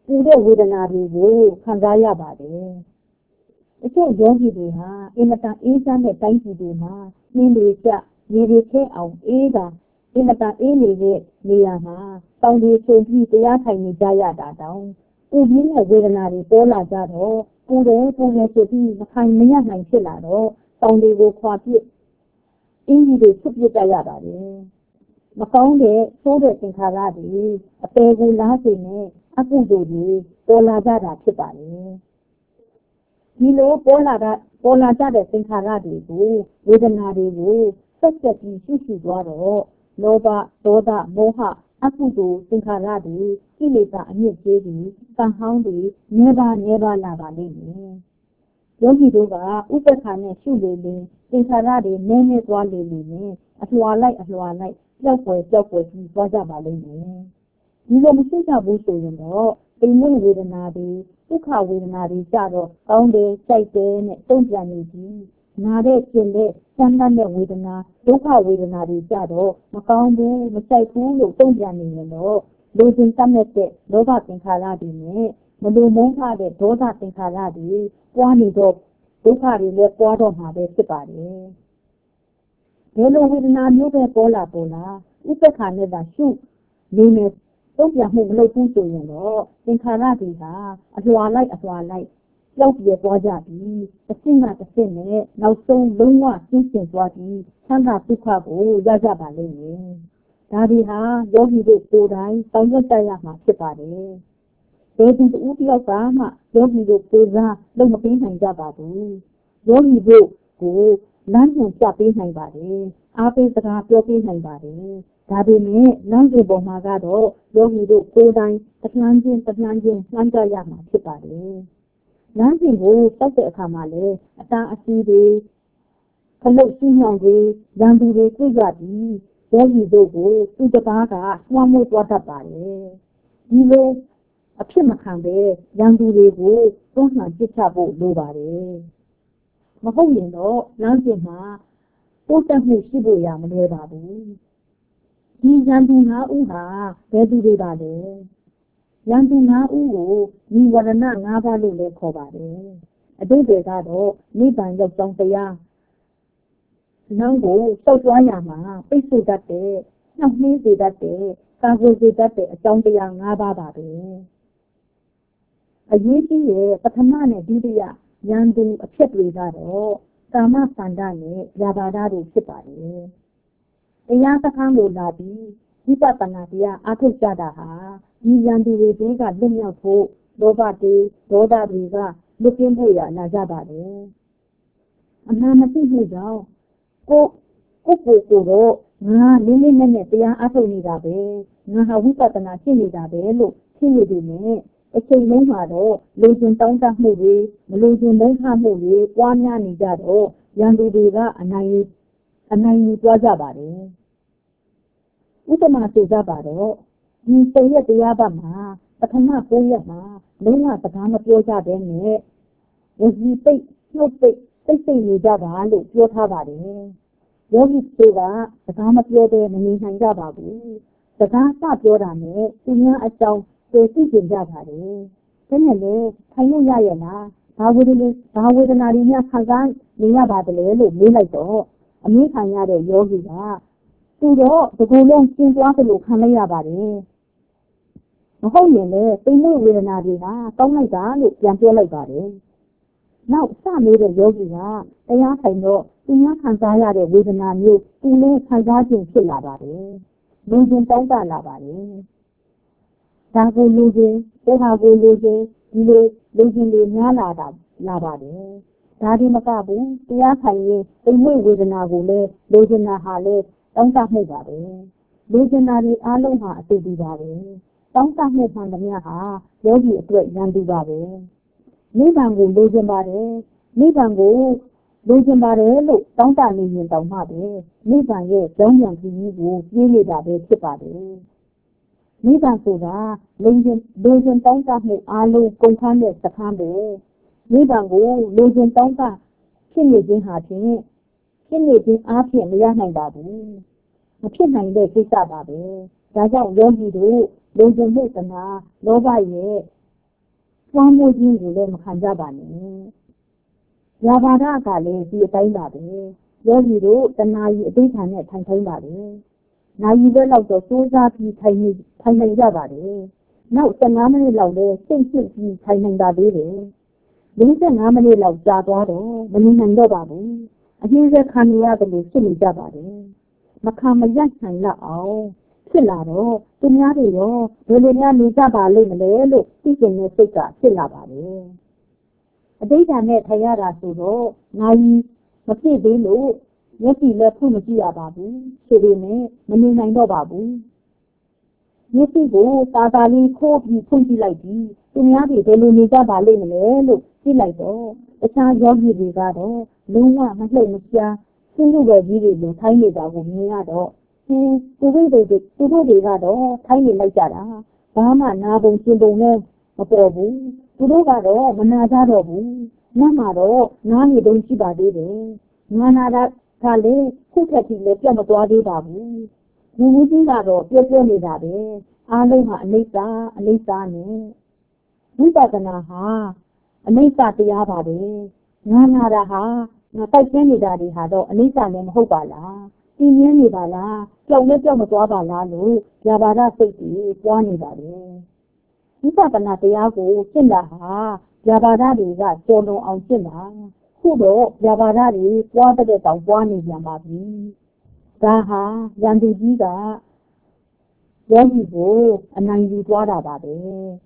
ပူတဲ့ဝေဒနာတွေကိုခံစားရပါတယ်။တချို့ယောဂီတွေဟာအင်မတန်အေးချမ်းတဲ့တိုင်းပြည်တွေမှာနှင်းတွေကျရေတွေထဲအောင်အေးတာအင်မတန်အေးနေတဲ့နေရာမှာတောင်တွေချုံပြီးတရားထိုင်နေကြရတာတောင်ပူပြင်းတဲ့ဝေဒနာတွေပေါ်လာကြတော့ပူတယ်ပူတယ်ဆိုပြီးမခိုင်မရနိုင်ဖြစ်လာတော့တောင်တွေကိုခွာပစ်အင်းကြီးတွေဆွတ်ပစ်ကြရပါတယ်။မကောင်းတဲ့သိုးတဲ့သင်္ခါရတွေအပေကိုလားစေနဲ့အကုသိုလ်တွေပေါ်လာကြတာဖြစ်ပါတယ်။ဒီလိုပေါ်လာတာပေါ်လာကြတဲ့သင်္ခါရတွေကိုဝေဒနာတွေကိုဆက်ဆက်ပြီးရှုရှုသွားတော့လောဘဒေါသမောဟအကုသိုလ်သင်္ခါရတွေကိလေသာအမြင့်ကြီးတွေကံဟောင်းတွေငဲပါငဲပါလာပါလိမ့်မယ်။ယောဂီတို့ကဥပ္ပခါနဲ့ရှုလေလေသင်္ခါရတွေနည်းနည်းသွားလေလေနဲ့အလွှာလိုက်အလွှာလိုက်ကြောက်ွယ်ကြောက်ွယ်ပြီးသွားကြပါလိမ့်မယ်။ဒီလိုမရှိကြဘူးဆိုရင်တော့ပိဋကဝေဒနာတွေဒုက္ခဝေဒနာတွေကြတော့ကောင်းတယ်ကြိုက်တယ်နဲ့တုံ့ပြန်နေပြီ။နာတဲ့ကျင်တဲ့ဆန်းတတ်တဲ့ဝေဒနာဒုက္ခဝေဒနာတွေကြတော့မကောင်းဘူးမကြိုက်ဘူးလို့တုံ့ပြန်နေရင်တော့လူချင်းတတ်မဲ့တဲ့လောဘသင်္ခါရတွေနဲ့မလိုမုန်းထားတဲ့ဒေါသသင်္ခါရတွေပွားနေတော့ဒုက္ခတွေလည်းပွားတော့မှာပဲဖြစ်ပါတယ်။ဘယ်လိုဝေဒနာမျိုးပဲပေါ်လာပေါ်လာဥပ္ပခါနဲ့သာရှုနေမယ်တုံ့ပြန်မှုမလုပ်ဘူးဆိုရင်တော့သင်္ခါရတွေဟာအလွှာလိုက်အလွှာလိုက်ကြောက်ပြေသွားကြပြီးတစ်စင်းကတစ်စင်းနဲ့နောက်ဆုံးလုံးဝကျင်းကျင်သွားပြီးဆန္ဒဒုက္ခကိုရကြပါလိမ့်မယ်။ဒါဒီဟာယောဂီတို့ကိုယ်တိုင်တောင်းတရမှာဖြစ်ပါတယ်။ဘယ်သူတူတယောက်ကမှယောဂီတို့ကိုယ်စားလုံးမပေးနိုင်ကြပါဘူး။ယောဂီတို့ကိုလမ်းညွှန်ပြပေးနိုင်ပါတယ်။အားပေးစကားပြောပေးနိုင်ပါတယ်။ဒါပေမဲ့လမ်းစဉ်ပေါ်မှာကတော့ယောဂီတို့ကိုယ်တိုင်တစ်လှမ်းချင်းတစ်လှမ်းချင်းလှမ်းကြရမှာဖြစ်ပါတယ်။လမ်းစဉ်ကိုတောက်တဲ့အခါမှာလည်းအတားအဆီးတွေခလုတ်ရှိညောင်တွေရန်သူတွေတွေ့ကြပြီးယောဂီတို့ကိုသူ့တကားကလွှမ်းမိုးသွားတတ်ပါတယ်။ဒီလိုအဖြစ်မခံပဲရန်သူတွေကိုတွန်းလှန်ပစ်ချဖို့လိုပါတယ်။မဟုတ်ရင်တော့လမ်းစဉ်မှာတိုးတက်မှုရှိဖို့ရမလွယ်ပါဘူး။ဒီရန်သူငါးဦးဟာဘယ်သူတွေပါလဲ။ရန်သူငါးဦးကိုဒီဝရဏငါးပါးလို့လည်းခေါ်ပါတယ်။အတိတ်တွေကတော့နိဗ္ဗာန်ရောက်ကြောင်းတရားနောက်ကိုစောက်သွားရမှာပိတ်ဆို့တတ်တဲ့နှောင့်နှေးစေတတ်တဲ့ကာကွယ်စေတတ်တဲ့အကြောင်းတရားငါးပါးပါပဲ။အရေးကြီးရဲ့ပထမနဲ့ဒုတိယရန်သူအဖြစ်တွေကတော့ကာမဆန္ဒနဲ့ဗျာပါဒတွေဖြစ်ပါတယ်။တရားစခန်းကိုလာပြီးဝိပဿနာတရားအားထုတ်ကြတာဟာဒီရန်သူတွေကလွတ်မြောက်ဖို့လောဘတွေဒေါသတွေကလွတ်ကင်းဖို့ရလာကြပါတယ်။အမှန်မသိမှုကြောင့်ကိုကိုကိုကိုတော့ငါလေးလေးနဲ့နဲ့တရားအားထုတ်နေတာပဲငါဟာဝိပဿနာရှင်းနေတာပဲလို့ရှင်းနေတယ်နဲ့အချိန်လုံးမှာတော့လူချင်းတောင်းတမှုတွေမလူချင်းမုန်းထမှုတွေပွားများနေကြတော့ရန်သူတွေကအနိုင်အနိုင်ယူသွားကြပါတယ်ဥပမာဆိုကြပါတော့ဒီတရက်တရားပတ်မှာပထမကိုရက်မှာလုံးဝစကားမပြောကြဘဲနဲ့ဝစီပိတ်နှုတ်ပိတ်စိတ်စိတ်နေကြပါလို့ပြောထားပါတယ်ယောဂီတွေကစကားမပြောဘဲမနေနိုင်ကြပါဘူးစကားစပြောတာနဲ့သူများအကြောင်းသိသိကျင်ကြပါတယ်ဒါနဲ့လေထိုင်လို့ရရဲ့လားဘာဝေဒနာဘာဝေဒနာတွေများခံစားနေရပါတယ်လို့မေးလိုက်တော့အမေးခံရတဲ့ယောဂီကသူတော့ဒီလိုလုံးကျင်းသွားသလိုခံလိုက်ရပါတယ်မဟုတ်ရင်လေသိမှုဝေဒနာတွေဟာတောင်းလိုက်တာလို့ပြန်ပြောလိုက်ပါတယ်နောက်စနေတဲ့ယောဂီကတရားထိုင်တော့သူများခံစားရတဲ့ဝေဒနာမျိုးသူလည်းခံစားခြင်းဖြစ်လာပါတယ်လူချင်းတောင်းတလာပါတယ်ဒါကိုလူချင်းကိုဟာကိုလူချင်းဒီလိုလူချင်းတွေများလာတာလာပါတယ်ဒါဒီမကဘူးတရားထိုင်ရင်သိမှုဝေဒနာကိုလည်းလူချင်းနာဟာလည်းတောင်းတမှုပါပဲလူချင်းနာတွေအားလုံးဟာအတူတူပါပဲတောင်းတမှုမှန်သမျှဟာယောဂီအတွက်ရန်သူပါပဲနိဗ္ဗာန်ကိုလိုချင်ပါတယ်နိဗ္ဗာန်ကိုလိုချင်ပါတယ်လို့တောင်းတနေရင်တောင်းမှပဲနိဗ္ဗာန်ရဲ့ကြောင်းပြန်ကြည့်ကိုပြေးနေတာပဲဖြစ်ပါတယ်နိဗ္ဗာန်ဆိုတာလိုချင်လိုချင်တောင်းတမှုအားလုံးကုန်ခန်းတဲ့စခန်းပဲနိဗ္ဗာန်ကိုလိုချင်တောင်းတဖြစ်နေခြင်းဟာဖြင့်ဖြစ်နေခြင်းအားဖြင့်မရနိုင်ပါဘူးမဖြစ်နိုင်တဲ့ကိစ္စပါပဲဒါကြောင့်ယောဂီတို့လိုချင်မှုတနာလောဘရဲ့ပွားမှုကြီးကိုလည်းမခံကြပါနဲ့ရာဘာဒကလည်းဒီအတိုင်းပါပဲယောဂီတို့တဏှာကြီးအတိတ်ခံနဲ့ထိုင်ထိုင်ပါလေနာရီပဲလောက်တော့စိုးစားပြီးထိုင်နေထိုင်နေကြပါတယ်နောက်ဆယ်ငါးမိနစ်လောက်လည်းစိတ်ဖြစ်ပြီးထိုင်နေတာသေးတယ်လေးဆယ်ငါးမိနစ်လောက်ကြာသွားတော့မနေနိုင်တော့ပါဘူးအနည်းငယ်ခံရရတယ်လို့ဖြစ်နေကြပါတယ်မခံမရိုက်နိုင်တော့အောင်ဖြစ်လာတော့သူများတွေရောဘယ်လိုများနေကြပါလိမ့်မလဲလို့သိကျင်တဲ့စိတ်ကဖြစ်လာပါတယ်အတိတ်ကနဲ့ထိုင်ရတာဆိုတော့နိုင်မဖြစ်သေးလို့မျက်စိလည်းဖွင့်မကြည့်ရပါဘူးဆိုပေမဲ့မနေနိုင်တော့ပါဘူးမျက်စိကိုတာတာလေးခိုးပြီးဖွင့်ကြည့်လိုက်ပြီးသူများတွေဘယ်လိုနေကြပါလိမ့်မလဲလို့ကြည့်လိုက်တော့တခြားယောဂီတွေကတော့လုံးဝမလှုပ်မရှားသူတို့ပဲကြီးတွေလိုထိုင်းနေတာကိုမြင်ရတော့ဟင်းသူတို့တွေသူတို့တွေကတော့ထိုင်းနေလိုက်ကြတာဘာမှနာပုံကျင်ပုံနဲ့မပေါ်ဘူးသူတို့ကတော့မနာကြတော့ဘူးနတ်မှာတော့နားနေတုံးရှိပါသေးတယ်နာနာတာကလည်းခုထက်ထိလည်းပြတ်မသွားသေးပါဘူးလူကြီးကြီးကတော့ပြောပြောနေတာပဲအားလုံးဟာအနိစ္စအနိစ္စနဲ့ဝိပဿနာဟာအနိစ္စတရားပါပဲနာနာတာဟာငါတိုက်ဆင်းနေတာတွေဟာတော့အနိစ္စလည်းမဟုတ်ပါလားပြင်းရင်းနေပါလားကြောက်လည်းကြောက်မသွားပါလားလို့ယာဘာဒစိတ်ကြီးပွားနေပါတယ်ဝိပဿနာတရားကိုရှင်းတာဟာယာဘာဒတွေကကြော်လွန်အောင်ရှင်းတာခုတော့ယာဘာဒတွေပွားတဲ့တောင်ပွားနေပြန်ပါပြီဒါဟာရန်သူကြီးကယောဂီကိုအနိုင်ယူသွားတာပါပဲ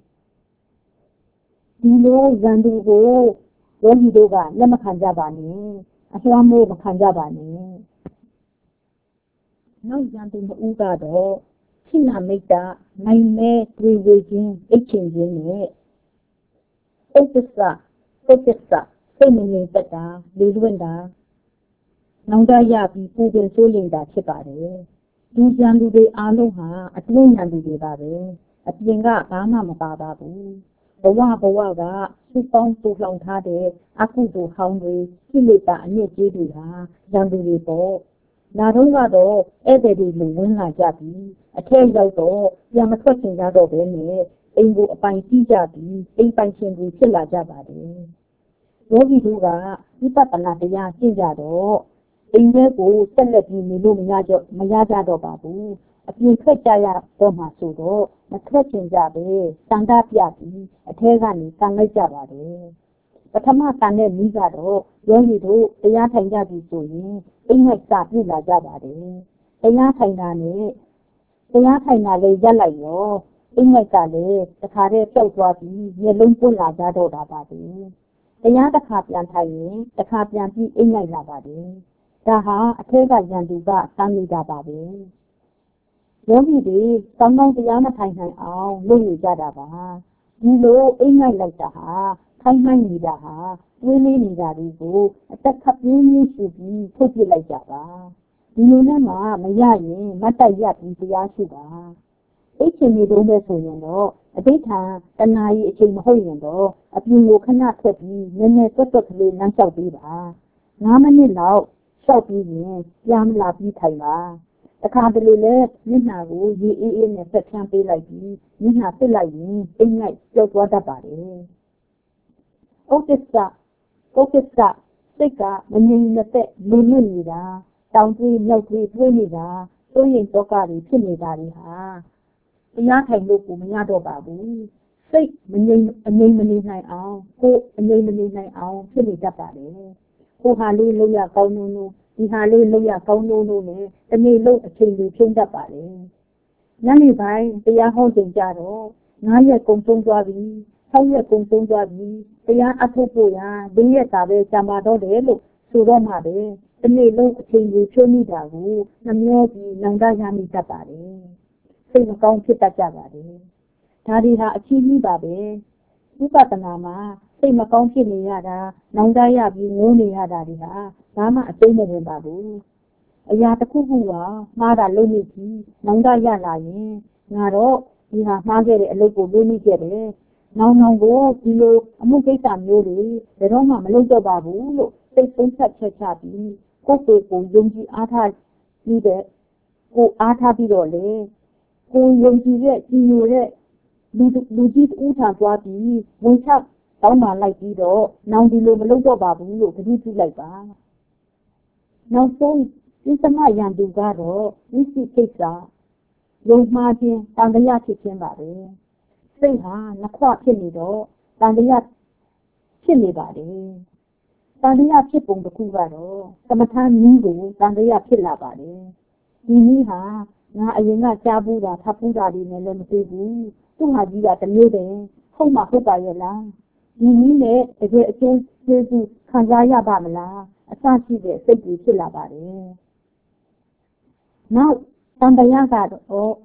ဒီလိုရန်သူကိုယောဂီတို့ကလက်မခံကြပါနဲ့အစွမ်းမိုးမခံကြပါနဲ့နောက်ရန်သူမဦးကတော့ခိနာမိတ်တာနိုင်မဲတွေ့ဝေခြင်းအိတ်ချင်ခြင်းနဲ့ဥပ္ပစ္စပုပ္ပစ္စစိတ်မငြိမ်သက်တာလေလွင့်တာနောင်တရပြီးပူပင်ဆိုးလင်တာဖြစ်ပါတယ်ဒီရန်သူတွေအားလုံးဟာအတွင်းရန်သူတွေပါပဲအပြင်ကဘာမှမပါပါဘူးဘဝဘဝကစုပေါင်းပူလောင်ထားတဲ့အကုသိုလ်ဟောင်းတွေကိလေသာအညစ်အကြေးတွေဟာရန်သူတွေပေါ့လာတော့ကတော့ဧည့်သည်တွေလိုဝင်လာကြပြီးအထက်ရောက်တော့ပြန်မထွက်ချင်ကြတော့ဘဲနဲ့အိမ်ကိုအပိုင်စီးကြပြီးအိမ်ပိုင်ရှင်တွေဖြစ်လာကြပါတယ်ယောဂီတို့ကဝိပဿနာတရားကျင့်ကြတော့အိမ်ထဲကိုဆက်လက်ပြီးနေလို့မရကြမရကြတော့ပါဘူးအပြင်ထွက်ကြရတော့မှဆိုတော့မထွက်ချင်ကြပဲစံတာပြပြီးအထဲကနေစံလိုက်ကြပါတယ်ပထမစံတဲ့မိကတော့ယောဂီတို့တရားထိုင်ကြပြီဆိုရင်အိမ်ငိုက်စပြလာကြပါတယ်တရားထိုင်တာနဲ့တရားထိုင်တာလေးရက်လိုက်ရောအိမ်ငိုက်ကလည်းတခါတည်းပြုတ်သွားပြီးမျက်လုံးပွင့်လာကြတော့တာပါပဲတရားတစ်ခါပြန်ထိုင်ရင်တစ်ခါပြန်ပြီးအိမ်ငိုက်လာပါတယ်ဒါဟာအထက်ကရန်သူကစမ်းနေတာပါပဲယောဂီတွေကောင်းကောင်းတရားမထိုင်နိုင်အောင်လုပ်နေကြတာပါဒီလိုအိမ်ငိုက်လိုက်တာဟာခိုင်းမှန်းနေတာဟာဝင်းလေးနေတာတွေကိုအသက်ခပ်ပြင်းပြင်းရှိပြီးထုတ်ပြလိုက်ကြပါဒီလိုနဲ့မှမရရင်မတ်တိုက်ရပြီးတရားရှိပါအိတ်ချင်နေတော့ပဲဆိုရင်တော့အဋ္ဌံတဏှာကြီးအချိန်မဟုတ်ရင်တော့အပြင်ကိုခဏထွက်ပြီးနည်းနည်းတွတ်တွတ်ကလေးလမ်းလျှောက်ပေးပါငါးမိနစ်လောက်လျှောက်ပြီးရင်ပြန်လာပြီးထိုင်ပါတခါတလေလဲမျက်နှာကိုရေအေးအေးနဲ့ဆက်ဖြန်းပေးလိုက်ပြီးမျက်နှာပစ်လိုက်ရင်အိမ်ငိုက်ကြောက်သွားတတ်ပါတယ်ဥပ္ပစ္စဥပ္ပစ္စစိတ်ကမငြိမ်သက်လူလွတ်နေတာတောင်တွေးမြောက်တွေးတွေးနေတာစိုးရိမ်တော့ကတွေဖြစ်နေတာတွေဟာတရားထိုင်လို့ကိုမရတော့ပါဘူးစိတ်မငြိမ်အငြိမ်မနေနိုင်အောင်ကိုယ်အငြိမ်မနေနိုင်အောင်ဖြစ်နေတတ်ပါတယ်ကိုဟာလေးလုံးရကောင်းလို့လို့ဒီဟာလေးလုံးရကောင်းလို့လို့နဲ့ဒီနေ့လုံးအချိန်ကြီးဖြုံးတတ်ပါတယ်ညနေပိုင်းတရားဟောချိန်ကြတော့ငါးရက်ကုန်ဆုံးသွားပြီ၆ရက်ကုန်ဆုံးသွားပြီတရားအထုတ်ဖို့ရ၄ရက်သာပဲကြာမှာတော့တယ်လို့ဆိုတော့မှပဲဒီနေ့လုံးအချိန်ကြီးဖြုံးနေတာကိုနှမျောပြီးနောင်တရမိတတ်ပါတယ်စိတ်မကောင်းဖြစ်တတ်ကြပါတယ်ဒါတွေဟာအချီးကြီးပါပဲဝိပဿနာမှာစိတ်မကောင်းဖြစ်နေရတာနောင်တရပြီးငိုးနေရတာတွေဟာဘာမှအကျိုးမဝင်ပါဘူးအရာတစ်ခုခုကမှားတာလုပ်နေပြီနောင်တရလာရင်ငါတော့ဒီဟာမှားခဲ့တဲ့အလုပ်ကိုလုပ်မိခဲ့တယ်နောင်နောင်ကိုဒီလိုအမှုကိစ္စမျိုးတွေဘယ်တော့မှမလုပ်တော့ပါဘူးလို့စိတ်ဆုံးဖြတ်ချက်ချပြီးကိုယ့်ကိုယ်ကိုယုံကြည်အားထားပြီးတဲ့ကိုအားထားပြီးတော့လေကိုယုံကြည်တဲ့ကြည်ညိုတဲ့လူလူကြီးတူးထန်သွားပြီးဝင်ချတောင်းမှလိုက်ပြီးတော့နောင်ဒီလိုမလုပ်တော့ပါဘူးလို့ကြည့်ပြလိုက်ပါနောက်ဆုံးပြစ်သမရန်သူကတော့ဝိသိကိစ္စလုံမှားခြင်းတန်တရားဖြစ်ခြင်းပါပဲစိတ်ဟာနှခွဖြစ်နေတော့တန်တရားဖြစ်နေပါတယ်တန်တရားဖြစ်ပုံတစ်ခုကတော့သမထနည်းကိုတန်တရားဖြစ်လာပါတယ်ဒီနည်းဟာငါအရင်ကကြားဘူးတာဖတ်ဘူးတာတွေနဲ့လည်းမသိဘူးသူ့ဟာကြီးကတမျိုးပဲဟုတ်မှဟုတ်ပါရဲ့လားဒီနည်းနဲ့တကယ်အကျိုးကျေးဇူးခံစားရပါမလားအစရှိတဲ့စိတ်ကြီးဖြစ်လာပါတယ်နောက်တန်တရားကတော့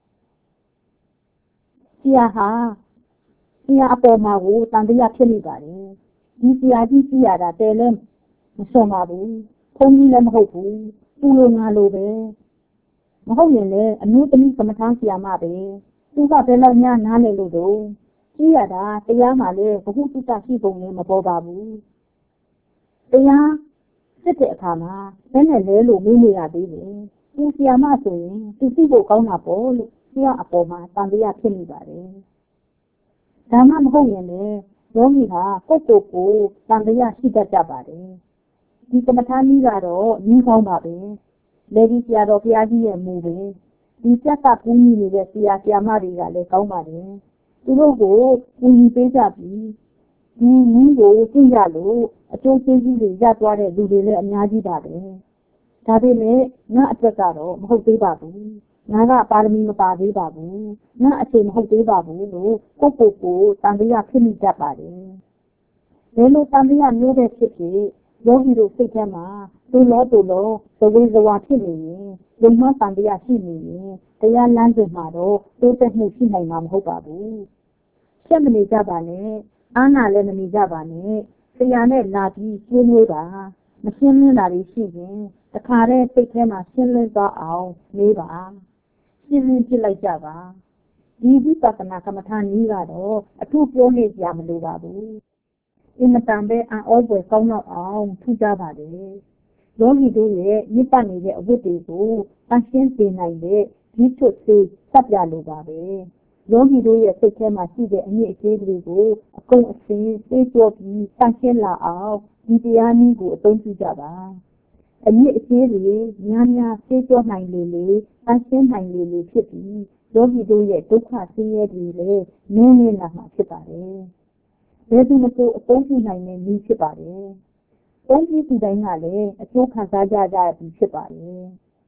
ဆရာဟာဆရာအပေါ်မှာကိုတန်တရားဖြစ်နေပါတယ်ဒီဆရာကြီးကြည့်ရတာတဲလဲမစွန်ပါဘူးဘုန်းကြီးလည်းမဟုတ်ဘူးသူ့လိုငါလိုပဲမဟုတ်ရင်လည်းအမျိုးသမီးကမ္မထမ်းဆရာမပဲသူကဘယ်လောက်များနားလဲလို့တော့ကြည့်ရတာတရားမှလည်းဘ ഹു တုတရှိပုံနဲ့မပေါ်ပါဘူးတရားစစ်တဲ့အခါမှာဘယ်နဲ့လဲလို့မေးနေရသေးတယ်သူဆရာမဆိုရင်သူသိဖို့ကောင်းတာပေါ့လို့ဆရာအပေါ်မှာတန်တရားဖြစ်နေပါတယ်ဒါမှမဟုတ်ရင်လည်းယောဂီဟာကိုယ့်ကိုယ်ကိုတန်တရားရှိတတ်ကြပါတယ်ဒီကမ္မထာနည်းကတော့နည်းကောင်းပါပဲလေဒီဆရာတော်ဘုရားကြီးရဲ့မူပဲဒီစက်ကပူးညီနေတဲ့ဆရာဆရာမတွေကလည်းကောင်းပါတယ်သူတို့ကိုပူညီပေးကြပြီးဒီနည်းကိုသိရလို့အကျိုးကျေးဇူးတွေရသွားတဲ့လူတွေလည်းအများကြီးပါပဲဒါပေမဲ့ငါအတွက်ကတော့မဟုတ်သေးပါဘူးငါကပါရမီမပါသေးပါဘူးငါအချိန်မဟုတ်သေးပါဘူးလို့ကိုယ့်ကိုယ်ကိုတန်တရားဖြစ်မိတတ်ပါတယ်ဘယ်လိုတန်တရားမျိုးတဲ့ဖြစ်ဖြစ်ယောဂီတို့စိတ်ထဲမှာတူလောတူလောသဝေဇဝါဖြစ်နေရင်လုံမတန်တရားရှိနေရင်တရားလမ်းစဉ်မှာတော့တိုးတက်မှုရှိနိုင်မှာမဟုတ်ပါဘူးချက်မနေကြပါနဲ့အာနာလည်းမနေကြပါနဲ့ဆရာနဲ့လာပြီးကျွေးမွေးပါမရှင်းလင်းတာတွေရှိရင်တခါတည်းစိတ်ထဲမှာရှင်းလင်းသွားအောင်မေးပါရှင်းလင်းပြလိုက်ကြပါဒီဝိပဿနာကမ္မထာနည်းကတော့အထူးပြောနေကြမလိုပါဘူးအင်မတန်ပဲအံ့ဩဖွယ်ကောင်းတော့အောင်ထူးကြပါတယ်ယောဂီတို့ရဲ့မြင့်တက်နေတဲ့အဝတ်တွေကိုအရှင်းစေနိုင်တဲ့ဒီချွတ်စေစပ်ပြလိုပါပဲယောဂီတို့ရဲ့စိတ်ထဲမှာရှိတဲ့အမြင့်အကျေးတွေကိုအကုန်အစင်သိကျော်ပြီးတန်ရှင်းလာအောင်ဒီတရားနည်းကိုအသုံးပြုကြပါအမြင့်အကျေးတွေများများသိကျော်နိုင်လေလေတန်ရှင်းနိုင်လေလေဖြစ်ပြီးယောဂီတို့ရဲ့ဒုက္ခဆင်းရဲတွေလည်းနည်းနည်းလာမှာဖြစ်ပါတယ်ဘယ်သူမှကိုအသုံးပြုနိုင်တဲ့နည်းဖြစ်ပါတယ်သုံးပြီးသူတိုင်းကလည်းအကျိုးခံစားကြကြပြီးဖြစ်ပါတယ်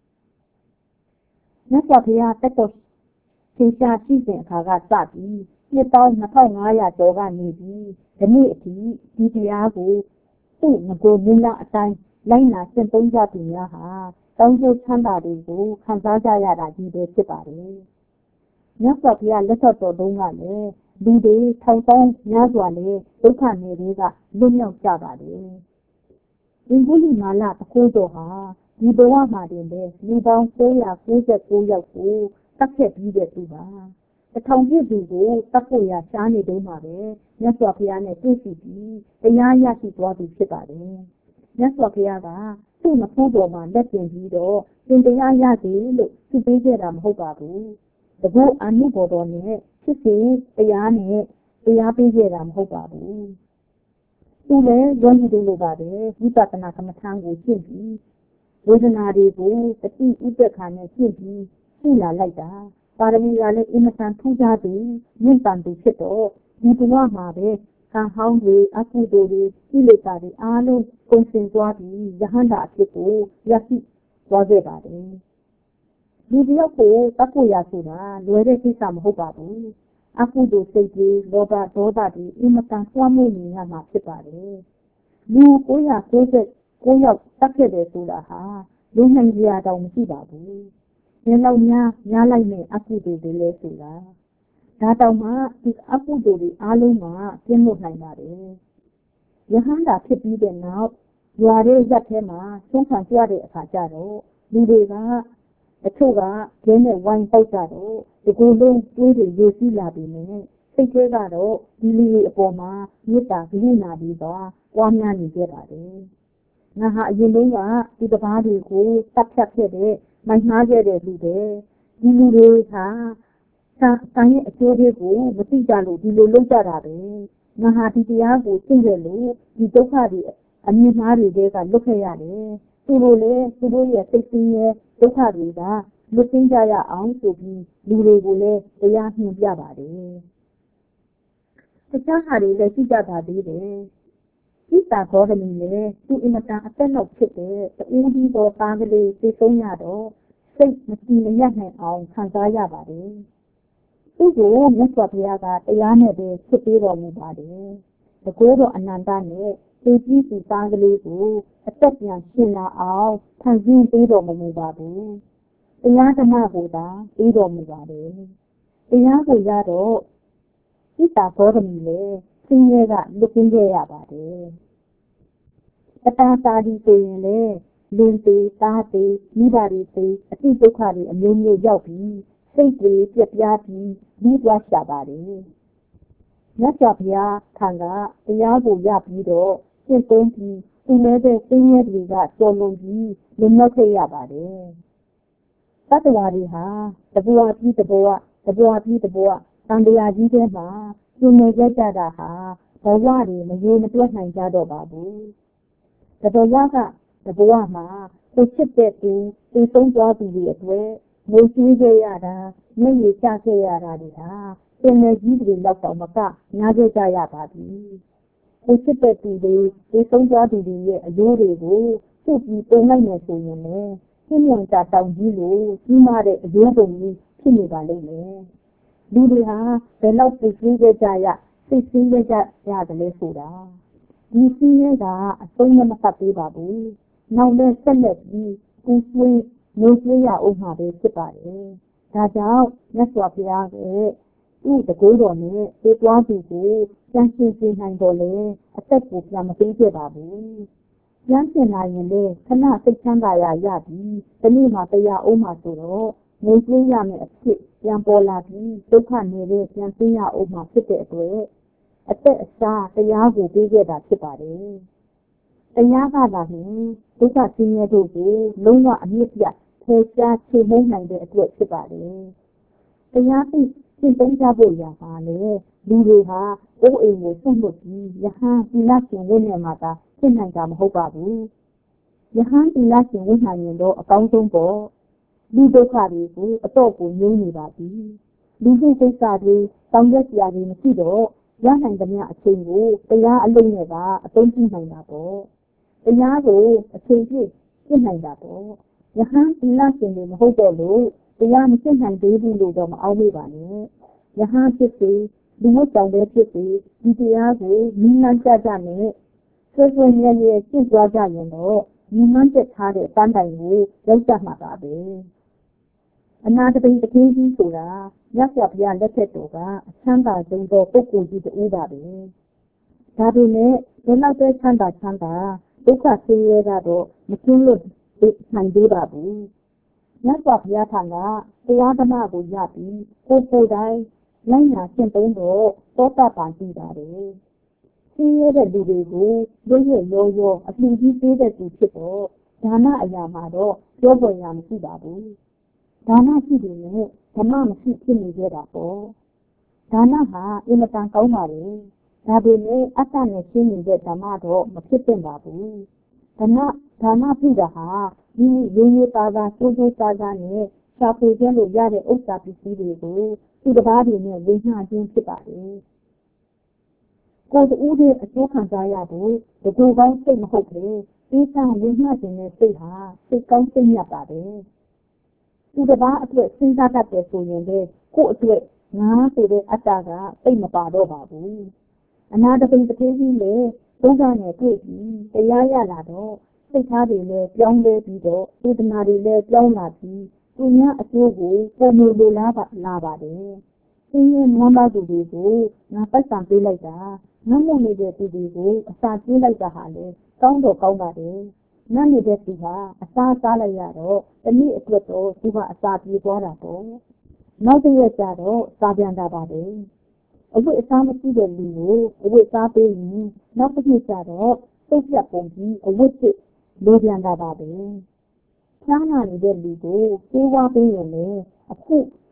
မြတ်စွာဘုရားတက်တော်သင်္ချာရှိစဉ်အခါကစပြီးနှစ်ပေါင်းနှစ်ထောင်ငါးရာကျော်ကနေပြီးဒီနေ့အထိဒီတရားကိုသူ့ငကိုမူလအတိုင်းလိုက်နာကျင့်သုံးကြသူများဟာတောင်းကျိုးချမ်းသာတွေကိုခံစားကြရတာကြီးပဲဖြစ်ပါတယ်မြတ်စွာဘုရားလက်ထက်တော်တုန်းကလည်းလူတွေထောင်ပေါင်းများစွာနဲ့ဒုက္ခနယ်တွေကလွတ်မြောက်ကြပါတယ်ဒီကုလိမာလတခိုးတော်ဟာဒီဘဝမှာတင်ပဲလူပေါင်း၉၉၉ယောက်ကိုတတ်ခဲ့ပြီးတဲ့သူပါတထောင်ပြည့်သူကိုတတ်ဖို့ရရှားနေတုန်းမှာပဲမြတ်စွာဘုရားနဲ့တွေ့ရှိပြီးတရားရရှိသွားသူဖြစ်ပါတယ်မြတ်စွာဘုရားကသူ့နှဖူးပေါ်မှာလက်တင်ပြီးတော့သင်တရားရစေလို့သူပေးခဲ့တာမဟုတ်ပါဘူးတကူအနုဘော်တော်နဲ့ဖြစ်စေတရားနဲ့တရားပေးခဲ့တာမဟုတ်ပါဘူးသူလည်းယောဂီတို့လိုပါပဲဝိပဿနာကမ္မထာကိုရှင်းပြီးဝေဒနာတွေကိုတတိဥပ္ပခါနဲ့ရှင်းပြီးရှင်းလာလိုက်တာပါရမီကလည်းအင်မတန်ထူးခြားသူမြင့်တန်သူဖြစ်တော့ဒီဘဝမှာပဲခံဟောင်းတွေအကုသိုလ်တွေကိလေသာတွေအားလုံးကုန်စင်သွားပြီးယဟန္တာအဖြစ်ကိုရရှိသွားခဲ့ပါတယ်ဒီတယောက်ကိုတတ်ဖို့ရဆိုတာလွယ်တဲ့ကိစ္စမဟုတ်ပါဘူးအကုသိုလ်စိတ်တွေလောဘဒေါသတွေအင်မတန်ပွားမှုနေရမှာဖြစ်ပါတယ်လူ၉၉၉ယောက်တတ်ခဲ့တယ်ဆိုတာဟာလူနိုင်ကြတောင်မရှိပါဘူးဘယ်လောက်များများလိုက်နဲ့အကုသိုလ်တွေလဲဆိုတာဒါတောင်မှဒီအကုသိုလ်တွေအားလုံးမှာကျင်းလို့နိုင်ပါတယ်ယဟန္တာဖြစ်ပြီးတဲ့နောက်ရွာရဲ့ရက်ထဲမှာသုံးခံကြတဲ့အခါကျတော့လူတွေကတချို့ကကျင်းနဲ့ဝိုင်းပေါက်ကြတော့ဒီကုလုံးတွေးတွေယူစီလာပြီးနေစိတ်ထဲကတော့ဒီလူတွေအပေါ်မှာမေတ္တာဂရုဏာပြီးတော့ပွားများနေကြပါတယ်ငါဟာအရင်တုန်းကဒီတပါးတွေကိုတတ်ဖြတ်ခဲ့တဲ့မိုင်းမှားခဲ့တဲ့လူတွေဒီလူတွေဟာတစာစာရဲ့အကျိုးတွေကိုမသိကြလို့ဒီလိုလုပ်ကြတာပဲငါဟာဒီတရားကိုသိခဲ့လို့ဒီဒုက္ခတွေအမြင်မှားတွေကလွတ်ခဲ့ရတယ်သူတို့လည်းသူတို့ရဲ့စိတ်ဆင်းရဲဒုက္ခတွေကလွတ်သိမ်းကြရအောင်ဆိုပြီးလူတွေကိုလည်းတရားညွှန်ပြပါတယ်တခြားဟာတွေလည်းရှိကြပါသေးတယ်ဣတာဂေါတမီလည်းသူအင်မတန်အသက်လောက်ဖြစ်တဲ့တူးကြီးသောသားကလေးသိဆုံးရတော့စိတ်မကြည်မညက်နိုင်အောင်ခံစားရပါတယ်သူ့ကိုမြတ်စွာဘုရားကတရားနဲ့ပဲဖြစ်ပေးတော်မူပါတယ်တကောတော်အနန္တနဲ့သိကြီးသူသားကလေးကိုအသက်ပြန်ရှင်လာအောင်ဖန်ဆင်းပေးတော်မမူပါဘူးတရားဓမ္မကိုသာပေးတော်မူပါတယ်တရားကိုရတော့ဣတာဂေါတမီလည်းဆင်းရဲကလွတ်ကင်းခဲ့ရပါတယ်အတားစာဒီဆိုရင်လည်းလူသေးသားသေးမိဘတွေသေးအတိဒုက္ခတွေအမျိုးမျိုးရောက်ပြီးစိတ်တွေပြက်ပြားပြီးပြီးသွားရှာပါတယ်မြတ်စွာဘုရားထံကတရားကိုရပြီးတော့ရှင်းသုံးပြီးသူလည်းတဲ့ဆင်းရဲတွေကကျော်လွန်ပြီးလွတ်မြောက်ခဲ့ရပါတယ်တတ္တဝါတွေဟာတဘဝပြီးတဘဝတဘဝပြီးတဘဝသံတရားကြီးထဲမှာကျင်နေကြကြတာဟာဘဝတွေမရေမတွက်နိုင်ကြတော့ပါဘူးတဘဝကတဘဝမှာကိုချစ်တဲ့သူသိဆုံးသွားသူတွေအတွက်ငိုကြွေးခဲ့ရတာမျက်ရည်ကျခဲ့ရတာတွေဟာပင်လယ်ကြီးတွေလောက်တော့မကညားခဲ့ကြရပါပြီကိုချစ်တဲ့သူတွေသိဆုံးသွားသူတွေရဲ့အယိုးတွေကိုစုပြီးပုံလိုက်နေဆိုရင်လည်းပြင်းပြကြတောင်ကြီးလို့ကြီးမားတဲ့အယိုးပုံကြီးဖြစ်နေပါလိမ့်မယ်လူတွေဟာဘယ်လောက်သိသိကြကြရသိသိကြကြရတယ်လဲဆိုတာဒီစည်းရဲကအဆုံးမမတ်သေးပါဘူးနောက်လည်းဆက်လက်ပြီးပူဆွေးမျိုးဆွေးရအောင်မှာပဲဖြစ်ပါတယ်ဒါကြောင့်မြတ်စွာဘုရားရဲ့သူ့တကူတော်နဲ့ပြေးသွားသူကိုကျန်ရှင်းရှင်းနိုင်တော်လဲအသက်ကိုပြန်မပေးခဲ့ပါဘူးကျန်ရှင်းနိုင်ရင်လည်းခဏစိတ်ချမ်းသာရရပြီးဒီနေ့မှတရားအောင်မှာဆိုတော့မျိုးဆွေးရမယ်အဖြစ်ပြန်ပေါ်လာပြီးဒုက္ခနေတဲ့ပြန်သိရအောင်မှာဖြစ်တဲ့အတွက်အသက်အစားတရားကိုပေးခဲ့တာဖြစ်ပါတယ်တရားကသာလျှင်ဒုက္ခဆင်းရဲတို့ကိုလုံးဝအမြင့်ပြတ်ဖယ်ရှားချေမှုန်းနိုင်တဲ့အတွက်ဖြစ်ပါတယ်တရားသိရှင်းသုံးကြဖို့ရပါလေလူတွေဟာအိုးအိမ်ကိုဆွတ်လွတ်ပြီးယဟန်သီလရှင်ဝိနေမှာသာဖြစ်နိုင်တာမဟုတ်ပါဘူးယဟန်သီလရှင်ဝိနိုင်ရင်တော့အကောင်းဆုံးပေါ့လူဒုက္ခတွေကိုအတော့ကိုညှိုးနေပါပြီလူစိတ်စိတ်စာတွေတောင်းရစရာတွေမရှိတော့ရနိုင်သမျှအချိန်ကိုတရားအလုံးနဲ့ပါအသုံးပြုနိုင်တာပေါ့တရားကိုအချိန်ပြည့်ပြည့်နိုင်တာပေါ့ယဟန်သီလရှင်တွေမဟုတ်တော့လို့တရားမဖြစ်နိုင်သေးဘူးလို့တော့မအောင်မေ့ပါနဲ့ယဟန်ဖြစ်စေလူ့ကြောင့်ပဲဖြစ်စေဒီတရားကိုမိမှန်ကြကြနဲ့ဆွေးဆွေးမြဲမြဲရှင်းသွားကြရင်တော့မိမှန်ချက်ထားတဲ့တန်တိုင်ကိုရောက်ကြမှာပါပဲအနာတပိတကင်းကြီးဆိုတာမြတ်စွာဘုရားလက်ထက်တော်ကအချမ်းသာဆုံးသောပုဂ္ဂိုလ်ကြီးတူပါပဲဒါပေမဲ့ဒီလောက်ပဲချမ်းသာချမ်းသာဒုက္ခဆင်းရဲကတော့မကျင်းလို့နိုင်သေးပါဘူးမြတ်စွာဘုရားထံကတရားဓမ္မကိုရပြီးကိုယ်ကိုယ်တိုင်လိုက်နာရှင်းသုံးတော့သောတာပန်ကြည့်ပါတယ်ဆင်းရဲတဲ့လူတွေကိုရုပ်ရည်ရောရောအလှကြီးပေးတဲ့သူဖြစ်တော့ဒါနအရာမှာတော့ပြောပေါ်ရမရှိပါဘူးဒါနရှိတယ်နဲ့ဓမ္မမရှိဖြစ်နေကြတာပေါ့ဒါနဟာအင်မတန်ကောင်းပါလေဒါပေမဲ့အတ္တနဲ့ရှင်းနေတဲ့ဓမ္မတော့မဖြစ်သင့်ပါဘူးဒါနဒါနပြုတာဟာဒီရိုးရိုးသားသားကျိုးကျိုးသားသားနဲ့ရှာဖွေကြလို့ရတဲ့ဥစ္စာပစ္စည်းတွေကိုသူတစ်ပါးတွေနဲ့ဝေငှခြင်းဖြစ်ပါတယ်ကိုယ်တူးတဲ့အကျိုးခံစားရဖို့ဒီလိုကောင်းစိတ်မဟုတ်လေဒီဆောင်ဝေငှခြင်းနဲ့စိတ်ဟာစိတ်ကောင်းစိတ်မြတ်ပါတယ်သူတစ်ပါးအတွက်စဉ်းစားတတ်တယ်ဆိုရင်လေကိုယ့်အတွက်ငါဆိုတဲ့အတ္တကစိတ်မပါတော့ပါဘူးအနာတပိတတိကြီးလေဒုက္ခနဲ့တွေ့ပြီးတရားရလာတော့စိတ်ထားတွေလည်းပြောင်းလဲပြီးတော့စေတနာတွေလည်းပြောင်းလာပြီးသူများအကျိုးကိုပုံမလိုလားပါလာပါတယ်ဆင်းရဲနွမ်းပါသူတွေကိုငါပတ်စံပေးလိုက်တာငတ်မွနေတဲ့သူတွေကိုအစာကျွေးလိုက်တာဟာလေကောင်းတော့ကောင်းပါတယ်နတ်နေတဲ့သူဟာအစာစားလိုက်ရတော့တနည်းအတွက်တော့သူကအစာပြေသွားတာပေါ့နောက်တစ်ရက်ကျတော့စားပြန်တာပါပဲအဝိအစားမရှိတဲ့လူကိုအဝိစားပေးရင်နောက်တစ်နေ့ကျတော့စိတ်ပြတ်ပုံပြီးအဝိစစ်လိုပြန်တာပါပဲချမ်းသာနေတဲ့လူကိုပြေးဝါပေးရင်လည်းအခု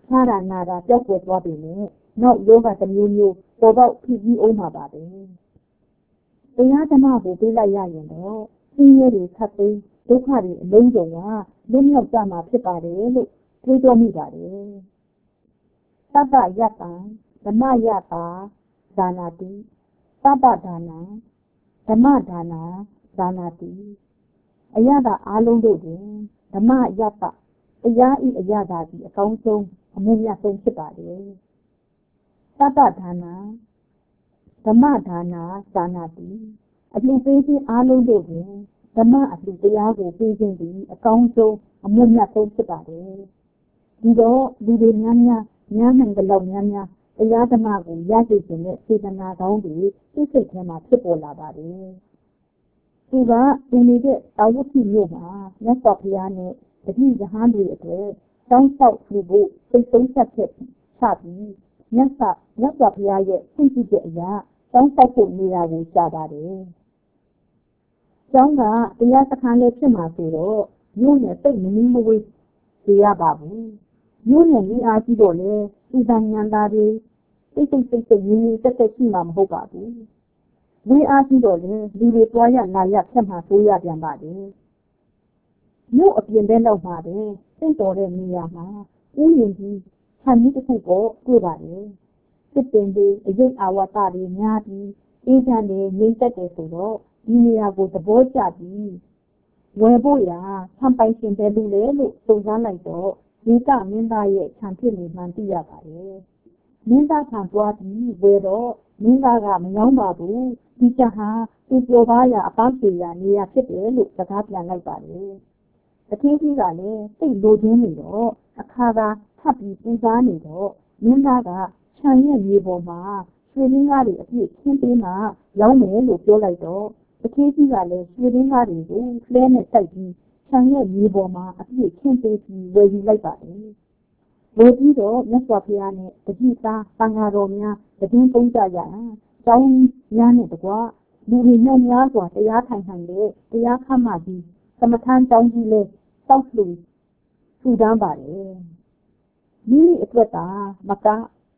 ဖျားတာနာတာပျောက်ကွယ်သွားပြီနဲ့နောက်ယောဂတစ်မျိုးမျိုးပေါ်ပေါက်ဖြစ်ပြီးအောင်မှာပါပဲတရားဓမ္မကိုပေးလိုက်ရရင်တော့ဆင်းရဲတွေခတ်သိမ်းဒုက္ခတွေအလုံးစုံကလွတ်မြောက်ကြမှာဖြစ်ပါတယ်လို့တွေးတောမိပါတယ်သဗ္ဗယတ္တံဓမ္မယတာဒါနာတိသဗ္ဗဒါနံဓမ္မဒါနာဒါနာတိအယတာအားလုံးတို့တွင်ဓမ္မယတ္တတရားဤအယတာသည်အကောင်းဆုံးအမြင့်မြတ်ဆုံးဖြစ်ပါတယ်သဗ္ဗဒါနံဓမ္မဒါနာဒါနာတိအလှူပေးခြင်းအားလုံးတို့တွင်ဓမ္မအလှူတရားကိုပေးခြင်းသည်အကောင်းဆုံးအမြင့်မြတ်ဆုံးဖြစ်ပါတယ်ဒီတော့လူတွေများများများနိုင်တဲ့လောက်များများတရားဓမ္မကိုရရှိခြင်းနဲ့စေတနာကောင်းတွေသိစိတ်ထဲမှာဖြစ်ပေါ်လာပါတယ်သူကဒီနေတဲ့တာဝတိမြို့မှာမြတ်စွာဘုရားနဲ့တတိယဟန်တွေအတွက်တောင်းဆောက်ပြုဖို့စိတ်ဆုံးဖြတ်ချက်ချပြီးမြတ်စွာမြတ်စွာဘုရားရဲ့သိကြည့်တဲ့အရာတောင်းဆောက်ဖို့နေရာကိုရှားပါတယ်။ကျောင်းကတရားစခန်းလေးဖြစ်မှာဆိုတော့မြို့နယ်စိတ်မနှီးမဝေးကြရပါဘူး။မြို့နယ်ကြီးအားကြီးတော့လေဥဒဉာဏ်သားတွေစိတ်စိတ်စိတ်စိတ်ရင်းရင်းတက်တက်ရှိမှာမဟုတ်ပါဘူး။ဝေးအားကြီးတော့လေလူတွေတွားရလာရဖြတ်မှာဆိုရပြန်ပါတယ်။မြို့အပြင်ဘက်လောက်မှာပဲစိတ်တော်တဲ့နေရာမှာဥယျာဉ်ကြီးခြံကြီးတစ်ခုကိုတွေ့ပါတယ်။စစ်ပင်တွေအယုတ်အာဝတ္တတွေများပြီးအေးချမ်းတွေငြိမ့်သက်တယ်ဆိုတော့ဒီနေရာကိုသဘောကျပြီးဝယ်ဖို့ရာဆံပိုင်ရှင်ပဲလူလေလို့စုံစမ်းလိုက်တော့ဒီကမင်းသားရဲ့ခြံဖြစ်နေမှန်းသိရပါတယ်။မင်းသားခြံသွားပြီးဝယ်တော့မင်းသားကမယောင်းပါဘူးဒီခြံဟာသူ့ပြောပါရာအပန်းဖြေရာနေရာဖြစ်တယ်လို့စကားပြန်လိုက်ပါတယ်။တတိကြီးကလည်းစိတ်လိုချင်နေတော့အခါကထပ်ပြီးပူဇော်နေတော့မင်းသားကခြံရဲ့မြေပေါ်မှာရွှေရင်းကားတွေအပြည့်ခင်းပေးမှရောင်းမယ်လို့ပြောလိုက်တော့တတိကြီးကလည်းရွှေရင်းကားတွေကိုလဲနဲ့တိုက်ပြီးခြံရဲ့မြေပေါ်မှာအပြည့်ခင်းပေးပြီးဝယ်ယူလိုက်ပါတယ်။ဝယ်ပြီးတော့မြတ်စွာဘုရားနဲ့တတိသားသံဃာတော်များတည်င်းသုံးကြရအောင်ကျောင်းများနဲ့တကွာလူတွေညောင်းများစွာတရားထိုင်နိုင်တဲ့တရားခမ်းမကြီးသမထမ်းကျောင်းကြီးလေးတောက်လူထူတန်းပါတယ်။မိမိအတွက်သာမက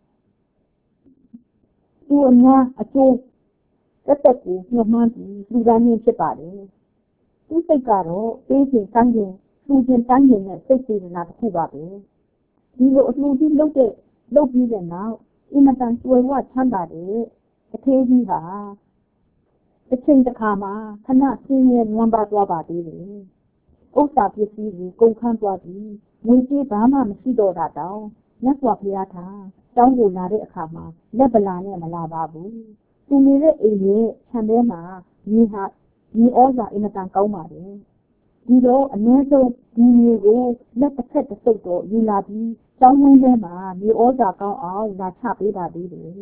သူအများအကျိုးတက်တက်ကိုညှို့မှန်းပြီးလူသားမျိုးဖြစ်ပါတယ်။သူစိတ်ကတော့ပေးခြင်းကမ်းခြင်းလူခြင်းတန်းခြင်းနဲ့စိတ်စေတနာတစ်ခုပါပဲ။ဒီလိုအလှူကြီးလုပ်တဲ့လုပ်ပြီးတဲ့နောက်အင်မတန်ကျွယ်ဝချမ်းသာတဲ့အထေးကြီးဟာတစ်ချိန်တစ်ခါမှာခဏဆင်းရဲနွမ်းပါသွားပါသေးတယ်။ဥစ္စာပစ္စည်းကိုကုန်ခန်းသွားပြီးငွေကြေးဘာမှမရှိတော့တာတောင်မြတ်စွာဘုရားထာတောင်းကိုလာတဲ့အခါမှာလက်ပလာနဲ့မလာပါဘူး။သူနေတဲ့အိမ်ရဲ့ခြံထဲမှာမြေဟာမြေဩဇာအင်မတန်ကောင်းပါတယ်။ဒီတော့အနည်းဆုံးဒီမြေကိုလက်တစ်ဖက်တစ်စုပ်တော့ယူလာပြီးကျောင်းဝင်းထဲမှာမြေဩဇာကောင်းအောင်လာချပေးပါသေးတယ်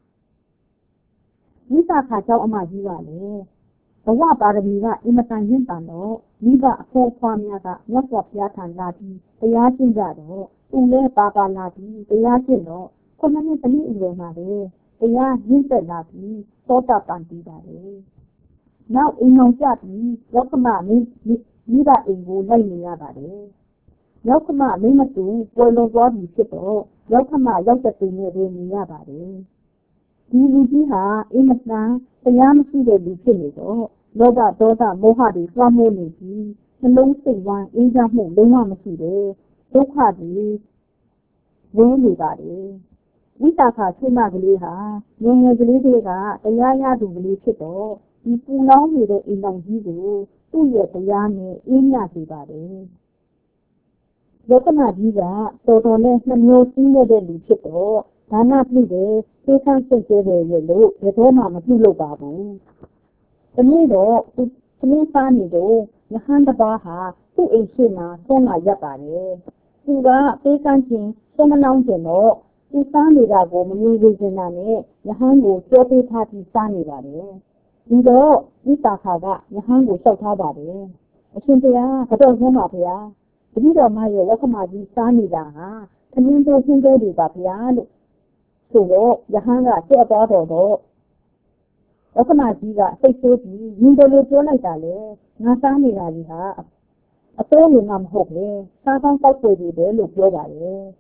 ။မိသားခါကျောင်းအမကြီးကလည်းဘဝပါရမီကအင်မတန်ရင့်တန်တော့မိဘအဖိုးဖွားများကမြတ်စွာဘုရားထံလာပြီးတရားကျင့်ကြတော့သူလည်းပါပါလာပြီးတရားကျင့်တော့ခုနှစ်နှစ်သမီးအရွယ်မှာပဲတရားရင့်သက်လာပြီးသောတာပန်ပြီးပါတယ်။နောက်အိမ်အောင်ကြပြီးရောက်ခမမင်းမိဘအိမ်ကိုလိုက်နေရပါတယ်။ရောက်ခမမင်းမတူပွဲလုံးသွားပြီးဖြစ်တော့ရောက်ခမရောက်တဲ့သူနဲ့ပဲနေရပါတယ်။ဒီလူကြီးဟာအင်မတန်တရားမရှိတဲ့လူဖြစ်နေတော့လောဘဒေါသမောဟတွေလွှမ်းမိုးနေပြီးနှလုံးစိတ်ဝမ်းအေးချမ်းမှုလုံးဝမရှိတဲ့ဒုက္ခတွေဝင်းနေပါတယ်ဝိတာခဆုမကလေးဟာငယ်ငယ်ကလေးတွေကတရားရသူကလေးဖြစ်တော့ဒီပူလောင်နေတဲ့အိမ်တော်ကြီးကိုသူ့ရဲ့တရားနဲ့အေးမြစေပါတယ်လောကနာကြီးကတော်တော်နဲ့နှမျိုးစည်းနေတဲ့လူဖြစ်တော့ဒါနပြုတယ်သိခံစိတ်ကျဲတယ်ရဲ့လို့ဘယ်တော့မှမပြုလုပ်ပါဘူးဒီနေ့တော့သူသမီးသားနေတော့ယဟန်တပါးဟာသူ့အိမ်ရှိမှဆုံးလာရပါတယ်သူကသိခံခြင်းဆုံးမလောင်းခြင်းတော့သူစားနေတာကိုမမြင်သေးခြင်းနဲ့ယဟန်ကိုကြောပေးထားပြီးစားနေပါတယ်ဒီတော့ဝိတာခါကယဟန်ကိုလျှောက်ထားပါတယ်အရှင်တရားကတော့ဆုံးပါဗျာတတိတော်မရဲ့လက်ခမကြီးစားနေတာဟာသမင်းတို့ရှင်းသေးတယ်ပါဗျာလို့ဆိုတော့ယဟန်ကကြက်သွားတော်တော့လက်ခမကြီးကစိတ်ဆိုးပြီးရင်တယ်လို့ပြောလိုက်တာလေငါစားနေတာကြီးဟာအစိုးရကမဟုတ်လေစားကောင်းတောက်ွယ်နေတယ်လို့ပြောပါတယ်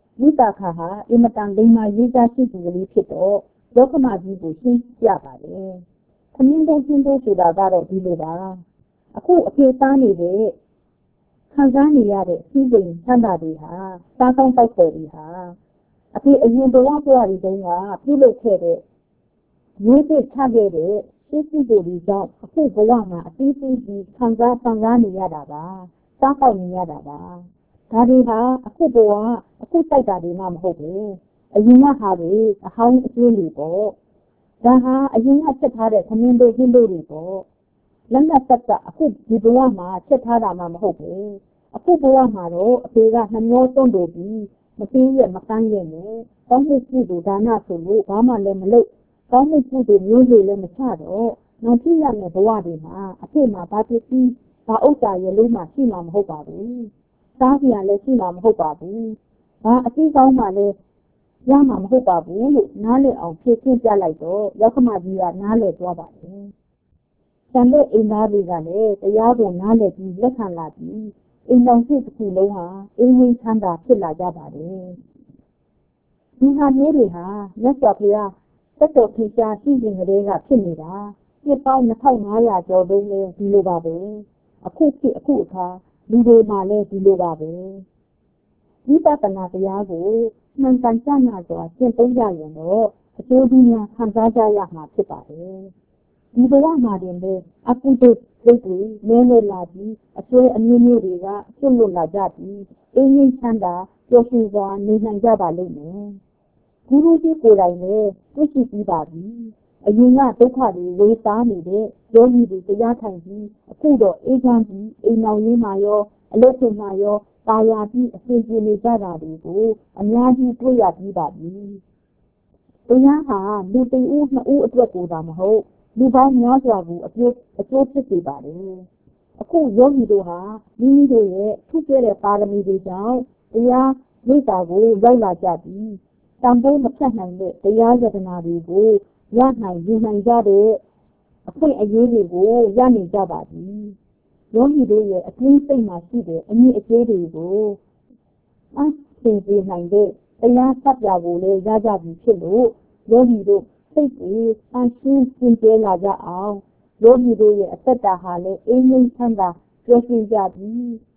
ဝိတာခါဟာအင်မတန်လိမ္မာရေးစားရှိသူကလေးဖြစ်တော့ယောက္ခမကြီးကိုရှင်းပြပါတယ်။သမင်းတို့ရှင်းတို့ဆိုတာကတော့ဒီလိုပါ။အခုအဖေသားနေတဲ့ခံစားနေရတဲ့စီးစိမ်ချမ်းသာတွေဟာစားကောင်းတောက်ဖွယ်တွေဟာအဖေအရင်ဘဝဘဝတွေတုန်းကပြုလုပ်ခဲ့တဲ့ရိုးစစ်ချခဲ့တဲ့ရှင်းစစ်တွေကြောင့်အခုဘဝမှာအသေးသေးကြီးခံစားခံစားနေရတာပါ။စားပေါက်နေရတာပါ။ဒါတွေဟာအခုဘဝအခုတိုက်တာတွေမှမဟုတ်ဘူး။အရင်ကဟာတွေအဟောင်းအကျိုးတွေပေါ့။ဒါဟာအရင်ကချက်ထားတဲ့သမင်းတို့ဟင်းတို့တွေပေါ့။လက်လက်သက်သက်အခုဒီဘဝမှာချက်ထားတာမှမဟုတ်ဘူး။အခုဘဝမှာတော့အဖေကနှမျောသွန်းတို့ပြီးမသိရမကန်းရနဲ့ကောင်းမှုပြုသူဒါနဆိုလို့ဘာမှလည်းမလုပ်ကောင်းမှုပြုသူမျိုးတွေလည်းမချတော့နောက်ဖြစ်ရမယ့်ဘဝတွေမှာအဖေမှာဘာဖြစ်ပြီးဘာဥစ္စာရလို့မှရှိမှာမဟုတ်ပါဘူး။စားပြလည်းရှိမှာမဟုတ်ပါဘူး။ဘာအသိကောင်းမှလည်းရမှာမဟုတ်ပါဘူးလို့နားလည်အောင်ဖြည့်ရှင်းပြလိုက်တော့ယောက္ခမကြီးကနားလည်သွားပါတယ်။ဆံတဲ့အိမ်သားတွေကလည်းတရားကိုနားလည်ပြီးလက်ခံလာပြီးအိမ်တော်ဖြစ်တစ်ခုလုံးဟာအင်းဝင်းချမ်းသာဖြစ်လာကြပါတယ်။ဒီဟာမျိုးတွေဟာမြတ်စွာဘုရားတက်တော်ခေရှားရှိစဉ်ကလေးကဖြစ်နေတာနှစ်ပေါင်းနှစ်ထောင်ငါးရာကျော်တုန်းလဲဒီလိုပါပဲအခုဖြစ်အခုအခါလူတွေမှလည်းဒီလိုပါပဲဝိပဿနာတရားကိုမှန်ကန်ကြနာစွာကျင့်သုံးကြရင်တော့အကျိုးကြီးများခံစားကြရမှာဖြစ်ပါတယ်ဒီဘဝမှာတင်ပဲအကုသိုလ်စိတ်တွေနည်းနည်းလာပြီးအကျိုးအမျိုးမျိုးတွေကကျွတ်လွတ်လာကြပြီးအင်းကြီးချမ်းသာပျော်ရွှင်စွာနေနိုင်ကြပါလိမ့်မယ်ဂုရုကြီးကိုယ်တိုင်လည်းသိရှိပြီးပါပြီအရင်ကဒုက္ခတွေဝေသားနေတဲ့ယောဂီတွေတရားထိုင်ပြီးအခုတော့အေးချမ်းပြီးအိမ်အောင်ရင်းမှရောအလုပ်ဖြစ်မှရောပါရပြီးအစဉ်ပြေနေကြတာတွေကိုအများကြီးတွေ့ရပြီးပါပြီတရားဟာလူတဦးနှစ်ဦးအတွက်ကိုသာမဟုတ်လူပေါင်းများစွာကိုအကျိုးအကျိုးဖြစ်စေပါတယ်အခုယောဂီတို့ဟာမိမိတို့ရဲ့ထုခဲ့တဲ့ပါရမီတွေကြောင့်တရားဝိတာကိုရောက်လာကြပြီးတန်ဖိုးမဖြတ်နိုင်တဲ့တရားယတနာတွေကိုရနိုင်ယူနိုင်ကြတဲ့အခွင့်အရေးတွေကိုရနိုင်ကြပါပြီယောဂီတို့ရဲ့အကျဉ်းစိတ်မှာရှိတဲ့အမြင့်အကျဉ်းတွေကိုအဆင်ပြေနိုင်တဲ့တရားစပ်ပြကိုလည်းရကြပြီဖြစ်လို့ယောဂီတို့စိတ်ကိုအရှင်းကျင်ကျဲလာကြအောင်ယောဂီတို့ရဲ့အသက်တာဟာလည်းအင်းငိမ့်ချမ်းသာပျော်ရွှင်ကြပြီ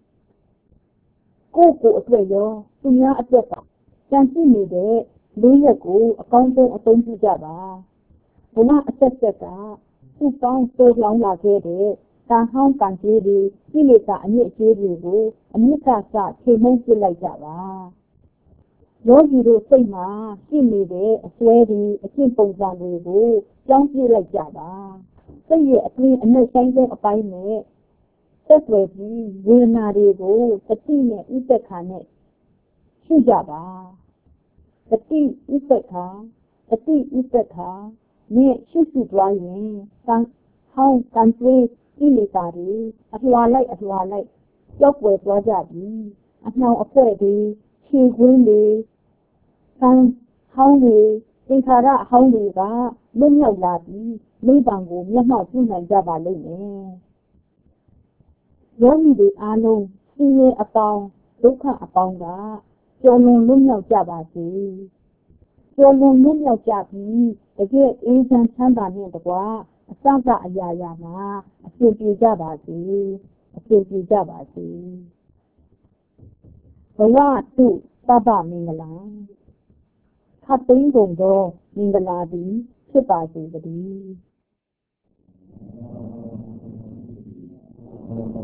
ကိုယ့်ကိုယ်အတွက်ရောသူများအတွက်ကကြံစည်နေတဲ့လေးရက်ကိုအကောင်းဆုံးအသုံးပြုကြပါဘဝအသက်သက်ကသူ့ကောင်းတိုးလောင်းလာခဲ့တဲ့ကံဟောင်းကံကြီးတွေကိလေသာအမြင့်အကျဉ်းတွေကိုအမြင့်ကစချိန်မုန်းပြလိုက်ကြပါယောဂီတို့စိတ်မှာရှိနေတဲ့အစွဲတွေအကျင့်ပုံစံတွေကိုကြောင်းပြလိုက်ကြပါစိတ်ရဲ့အတွင်းအနက်ဆိုင်တဲ့အပိုင်းနဲ့သက်ွယ်ပြီးဝေဒနာတွေကိုသတိနဲ့ဥပ္ပခါနဲ့ရှုကြပါသတိဥပ္ပခါသတိဥပ္ပခါနဲ့ရှုရှုသွားရင်ကံဟောင်းကံတွေးကိလေသာတွေအလှာလိုက်အလှာလိုက်ကြောက်ွယ်သွားကြပြီအနှောင်အဖွဲတွေခြေခွင်းတွေကံဟောင်းတွေသင်္ခါရအဟောင်းတွေကလွတ်မြောက်လာပြီးနိဗ္ဗာန်ကိုမျက်မှောက်ပြုနိုင်ကြပါလိမ့်မယ်ယောဂီတွေအားလုံးဆင်းရဲအပေါင်းဒုက္ခအပေါင်းကကျော်လွန်လွတ်မြောက်ကြပါစေကျော်လွန်လွတ်မြောက်ကြပြီးတကယ်အေးချမ်းချမ်းသာနဲ့တကွာအစစအရာရာမှာအဆင်ပြေကြပါစေအဆင်ပြေကြပါစေဘဝတုသဗ္ဗမင်္ဂလာခတ်သိမ်းကုန်သောမင်္ဂလာသည်ဖြစ်ပါစေတည်း